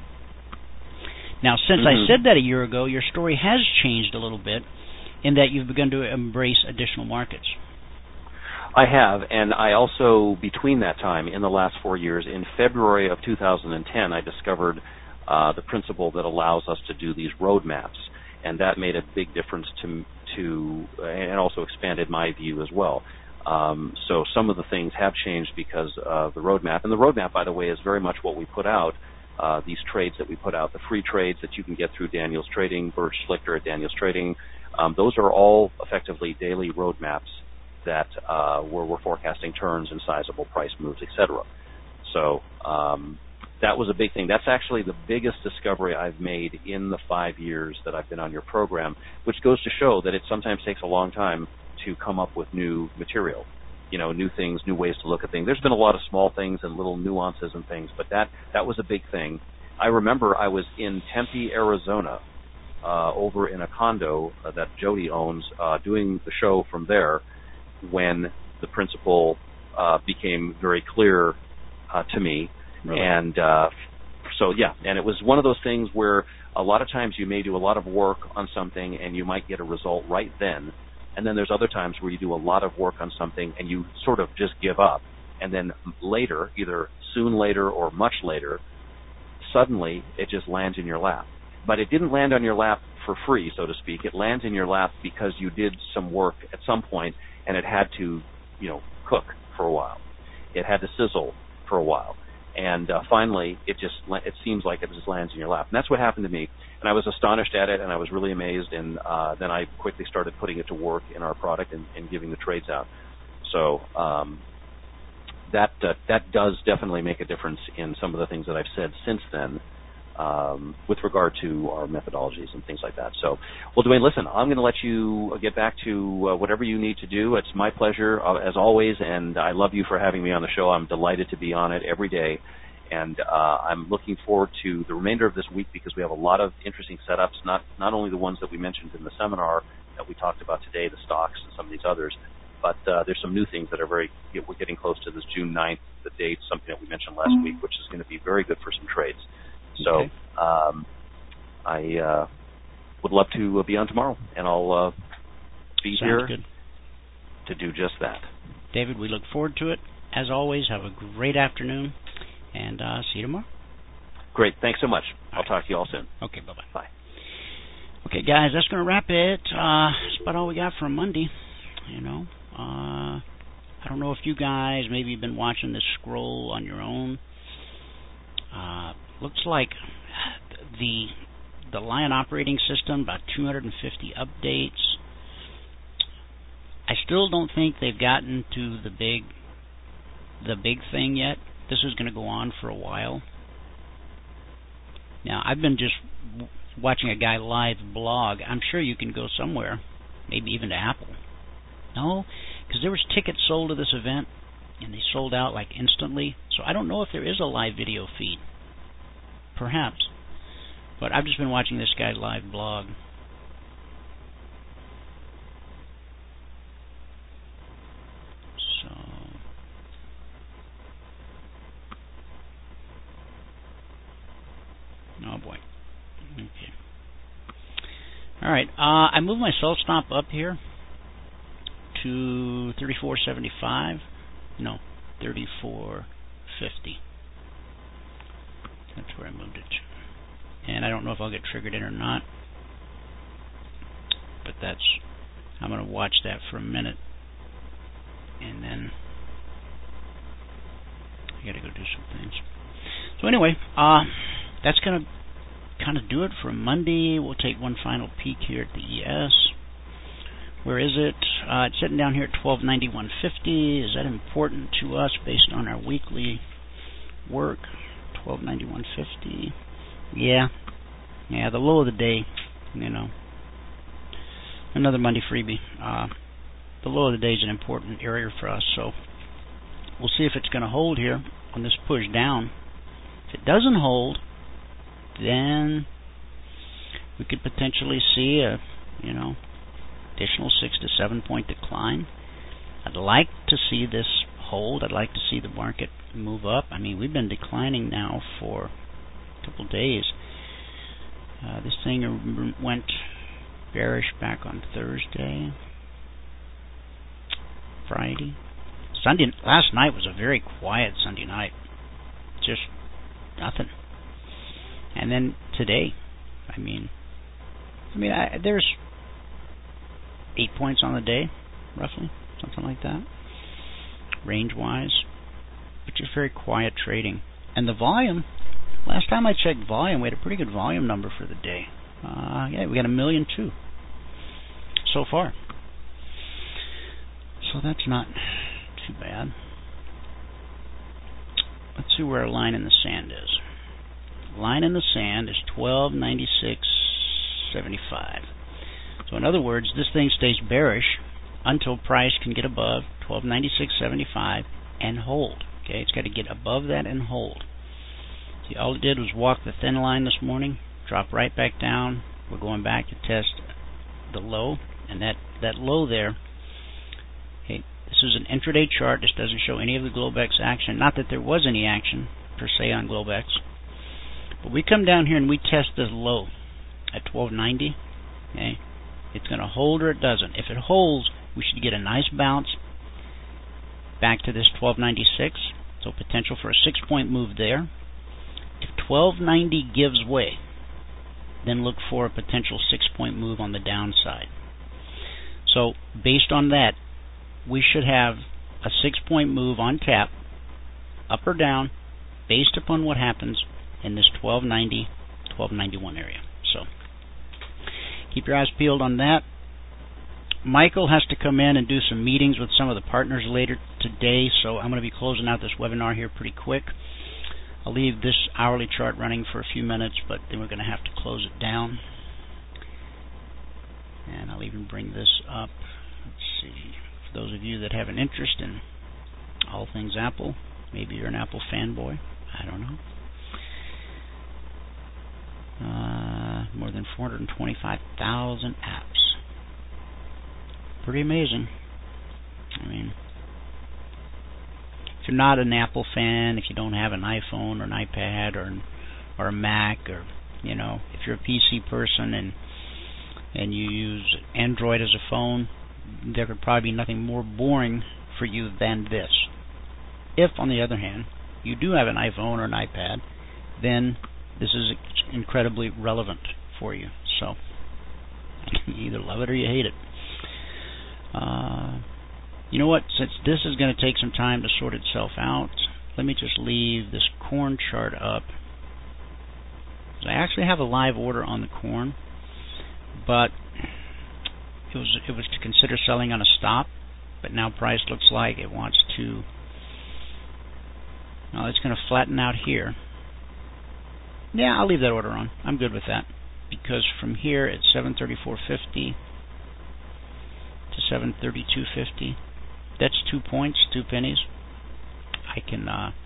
Now, since I said that a year ago, your story has changed a little bit in that you've begun to embrace additional markets. I have, and I also, between that time, in the last 4 years, in February of 2010, I discovered the principle that allows us to do these roadmaps, and that made a big difference to and also expanded my view as well. So some of the things have changed because of the roadmap, and the roadmap, by the way, is very much what we put out. These trades that we put out, the free trades that you can get through Daniels Trading, Burge Schlichter at Daniels Trading, those are all effectively daily roadmaps that where we're forecasting turns and sizable price moves, etc. So that was a big thing. That's actually the biggest discovery I've made in the 5 years that I've been on your program, which goes to show that it sometimes takes a long time to come up with new material, new things, new ways to look at things. There's been a lot of small things and little nuances and things, but that was a big thing. I remember I was in Tempe, Arizona, over in a condo that Jody owns, doing the show from there when the principle became very clear to me. Really? And and it was one of those things where a lot of times you may do a lot of work on something and you might get a result right then. And then there's other times where you do a lot of work on something and you sort of just give up. And then later, either soon later or much later, suddenly it just lands in your lap. But it didn't land on your lap for free, so to speak. It lands in your lap because you did some work at some point and it had to, cook for a while. It had to sizzle for a while. And finally, it seems like it just lands in your lap. And that's what happened to me. And I was astonished at it, and I was really amazed. And then I quickly started putting it to work in our product and giving the trades out. So that does definitely make a difference in some of the things that I've said since then with regard to our methodologies and things like that. So, well, Dwayne, listen, I'm going to let you get back to whatever you need to do. It's my pleasure, as always, and I love you for having me on the show. I'm delighted to be on it every day, and I'm looking forward to the remainder of this week because we have a lot of interesting setups, not only the ones that we mentioned in the seminar that we talked about today, the stocks and some of these others, but there's some new things that are we're getting close to this June 9th, the date, something that we mentioned last week, which is going to be very good for some trades. So I would love to be on tomorrow, and I'll be here to do just that. David, we look forward to it. As always, have a great afternoon, and see you tomorrow. Great. Thanks so much. I'll talk to you all soon. Okay, bye-bye. Bye. Okay, guys, that's going to wrap it. That's about all we got for a Monday. I don't know if you guys maybe have been watching this scroll on your own. Looks like the Lion operating system, about 250 updates. I still don't think they've gotten to the big thing yet. This is going to go on for a while. Now, I've been just watching a guy live blog. I'm sure you can go somewhere, maybe even to Apple. No, because there was tickets sold to this event, and they sold out like instantly. So I don't know if there is a live video feed. Perhaps. But I've just been watching this guy's live blog. So oh boy. Okay. All right, I moved my sell stop up here to 34.75. No, 34.50. That's where I moved it to. And I don't know if I'll get triggered in or not. But I'm going to watch that for a minute. And then I got to go do some things. So anyway, that's going to kind of do it for Monday. We'll take one final peek here at the ES. Where is it? It's sitting down here at 1291.50. Is that important to us based on our weekly work? 1291.50. Yeah, the low of the day. Another Monday freebie. The low of the day is an important area for us, so we'll see if it's going to hold here on this push down. If it doesn't hold, then we could potentially see a, additional 6 to 7 point decline. I'd like to see this hold. I'd like to see the market move up. I mean, we've been declining now for a couple days. This thing went bearish back on Thursday, Friday, Sunday. Last night was a very quiet Sunday night. Just nothing. And then today, there's 8 points on the day, roughly, something like that, range-wise, but just very quiet trading. And the volume, last time I checked volume, we had a pretty good volume number for the day. We got 1.2 million so far. So that's not too bad. Let's see where our line in the sand is. Line in the sand is 1296.75. So in other words, this thing stays bearish until price can get above 1296.75 and hold. Okay, it's got to get above that and hold. See, all it did was walk the thin line this morning, drop right back down. We're going back to test the low, and that low there. Okay, this is an intraday chart. This doesn't show any of the Globex action. Not that there was any action per se on Globex. But we come down here and we test this low at 1290. Okay, it's going to hold or it doesn't. If it holds, we should get a nice bounce back to this 1296. So potential for a 6 point move there. If 1290 gives way, then look for a potential 6 point move on the downside. So based on that, we should have a 6 point move on tap, up or down, based upon what happens in this 1290, 1291 area. So keep your eyes peeled on that. Michael has to come in and do some meetings with some of the partners later today, so I'm going to be closing out this webinar here pretty quick. I'll leave this hourly chart running for a few minutes, but then we're going to have to close it down. And I'll even bring this up. Let's see. For those of you that have an interest in all things Apple, maybe you're an Apple fanboy, I don't know. More than 425,000 apps. Pretty amazing. If you're not an Apple fan, if you don't have an iPhone or an iPad or a Mac, or if you're a PC person and you use Android as a phone, there could probably be nothing more boring for you than this. If, on the other hand, you do have an iPhone or an iPad, then this is incredibly relevant for you. So you either love it or you hate it. You know what? Since this is going to take some time to sort itself out, let me just leave this corn chart up. I actually have a live order on the corn, but it was to consider selling on a stop, but now price looks like it wants to. Well, it's going to flatten out here. Yeah, I'll leave that order on. I'm good with that, because from here at 734.50 to 732.50, that's 2 points, 2 pennies. I can.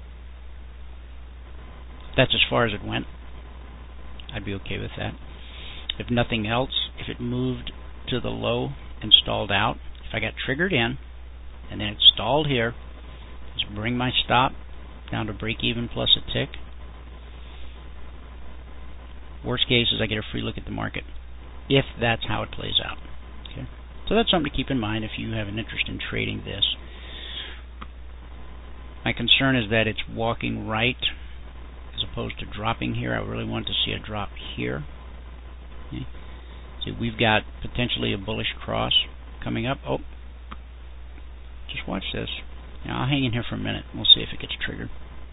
That's as far as it went. I'd be okay with that. If nothing else, if it moved to the low and stalled out, if I got triggered in and then it stalled here, just bring my stop down to break even plus a tick. Worst case is I get a free look at the market. if that's how it plays out. Okay? So that's something to keep in mind if you have an interest in trading this. My concern is that it's walking right as opposed to dropping here. I really want to see a drop here. Okay? See, we've got potentially a bullish cross coming up. Oh, just watch this. Now, I'll hang in here for a minute. We'll see if it gets triggered.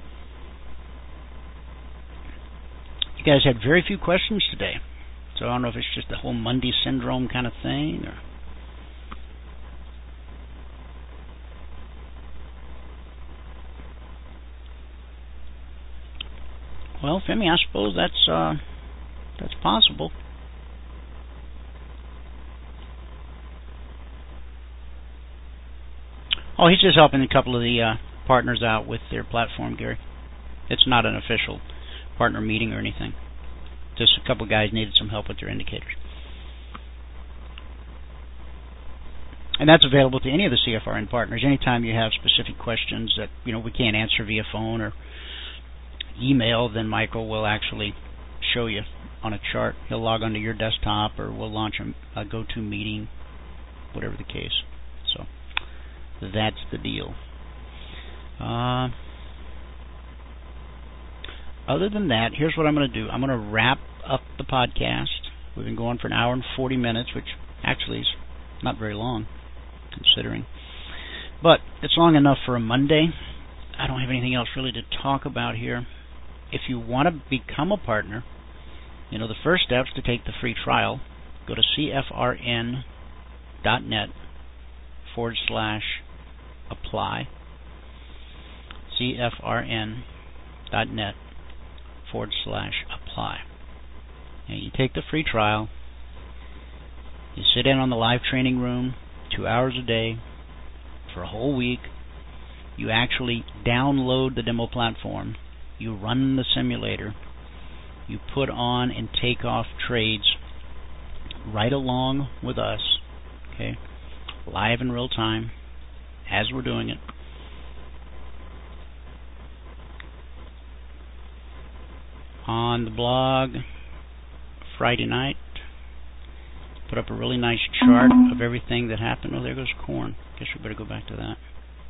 You guys had very few questions today, so I don't know if it's just the whole Monday syndrome kind of thing, or... Well, Femi, I suppose that's possible. Oh, he's just helping a couple of the partners out with their platform, Gary. It's not an official partner meeting or anything. Just a couple of guys needed some help with their indicators. And that's available to any of the CFRN partners. Anytime you have specific questions that we can't answer via phone or email, then Michael will actually show you on a chart. He'll log onto your desktop, or we'll launch a GoToMeeting, whatever the case. So that's the deal. Other than that, here's what I'm going to do. I'm going to wrap up the podcast. We've been going for an hour and 40 minutes, which actually is not very long, considering. But it's long enough for a Monday. I don't have anything else really to talk about here. If you want to become a partner, the first step is to take the free trial. Go to cfrn.net/apply. cfrn.net/apply. And you take the free trial. You sit in on the live training room 2 hours a day for a whole week. You actually download the demo platform. You run the simulator. You put on and take off trades right along with us, okay, live in real time as we're doing it. On the blog Friday night, put up a really nice chart of everything that happened. Oh, there goes corn. Guess we better go back to that.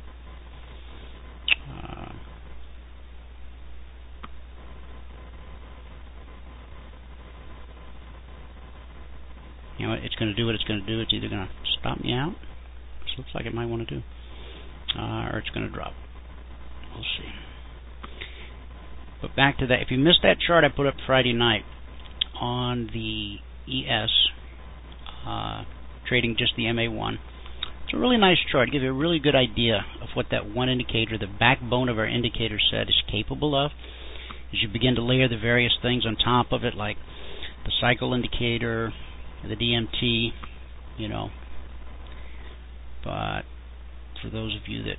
It's going to do what it's going to do. It's either going to stop me out, which looks like it might want to do, or it's going to drop. We'll see. But back to that. If you missed that chart I put up Friday night on the ES, trading just the MA1, it's a really nice chart. It gives you a really good idea of what that one indicator, the backbone of our indicator set, is capable of. As you begin to layer the various things on top of it, like the cycle indicator, the DMT, But for those of you that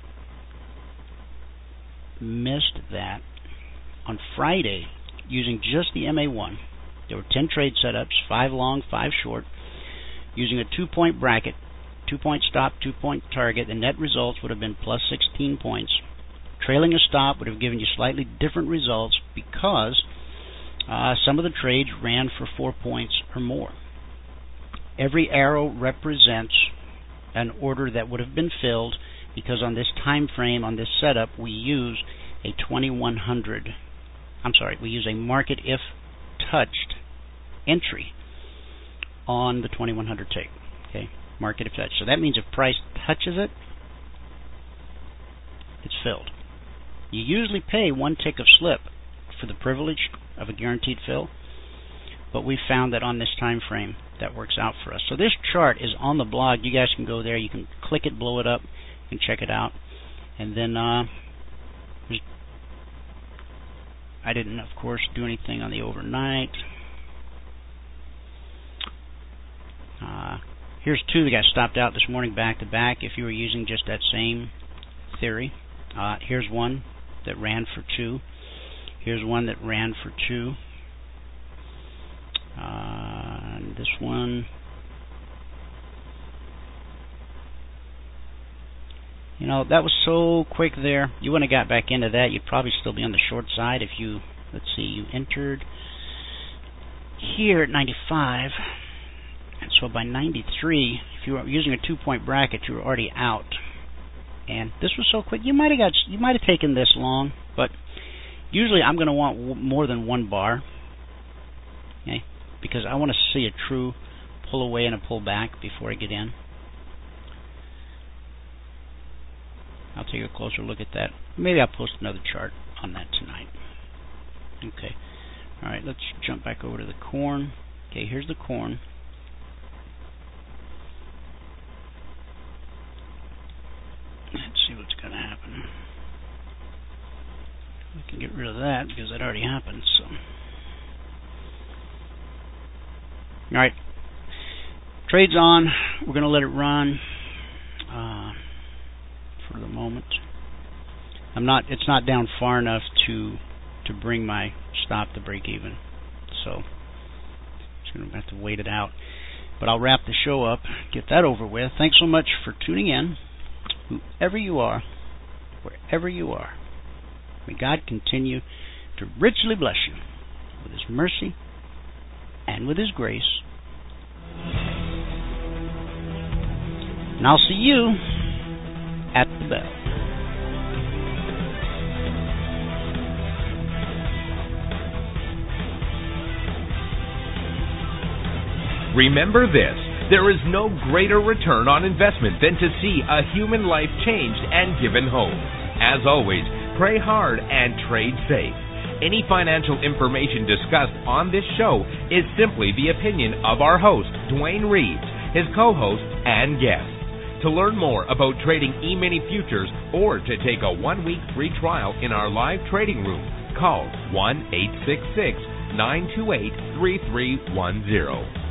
missed that, on Friday, using just the MA1, there were 10 trade setups, 5 long, 5 short, using a 2-point bracket, 2-point stop, 2-point target. The net results would have been plus 16 points. Trailing a stop would have given you slightly different results because some of the trades ran for 4 points or more. Every arrow represents an order that would have been filled, because on this time frame, on this setup, we use a 2100. We use a market if touched entry on the 2100 tick. Okay, market if touched. So that means if price touches it, it's filled. You usually pay 1 tick of slip for the privilege of a guaranteed fill, but we found that on this time frame that works out for us. So this chart is on the blog. You guys can go there. You can click it, blow it up, and check it out. And then I didn't, of course, do anything on the overnight. Here's 2 that got stopped out this morning back to back if you were using just that same theory. Here's one that ran for 2. Here's one that ran for 2. And this one, that was so quick there. You wouldn't have got back into that. You'd probably still be on the short side if you, let's see, you entered here at 95. So by 93, if you were using a 2-point bracket, you were already out. And this was so quick. You might have taken this long, but usually I'm going to want more than one bar, okay? Because I want to see a true pull away and a pull back before I get in. I'll take a closer look at that. Maybe I'll post another chart on that tonight. Okay. All right, let's jump back over to the corn. Okay, here's the corn. Let's see what's going to happen. We can get rid of that because that already happened. So, all right, trade's on. We're going to let it run for the moment. It's not down far enough to bring my stop to break even. So, just going to have to wait it out. But I'll wrap the show up, get that over with. Thanks so much for tuning in. Whoever you are, wherever you are, may God continue to richly bless you with His mercy and with His grace. And I'll see you at the bell. Remember this. There is no greater return on investment than to see a human life changed and given hope. As always, pray hard and trade safe. Any financial information discussed on this show is simply the opinion of our host, Dwayne Reeves, his co-host, and guests. To learn more about trading E-mini futures or to take a 1-week free trial in our live trading room, call 1-866-928-3310.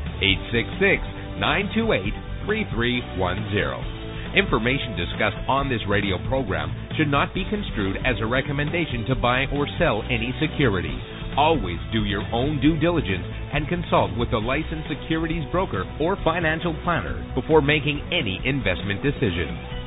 866-928-3310. Information discussed on this radio program should not be construed as a recommendation to buy or sell any security. Always do your own due diligence and consult with a licensed securities broker or financial planner before making any investment decision.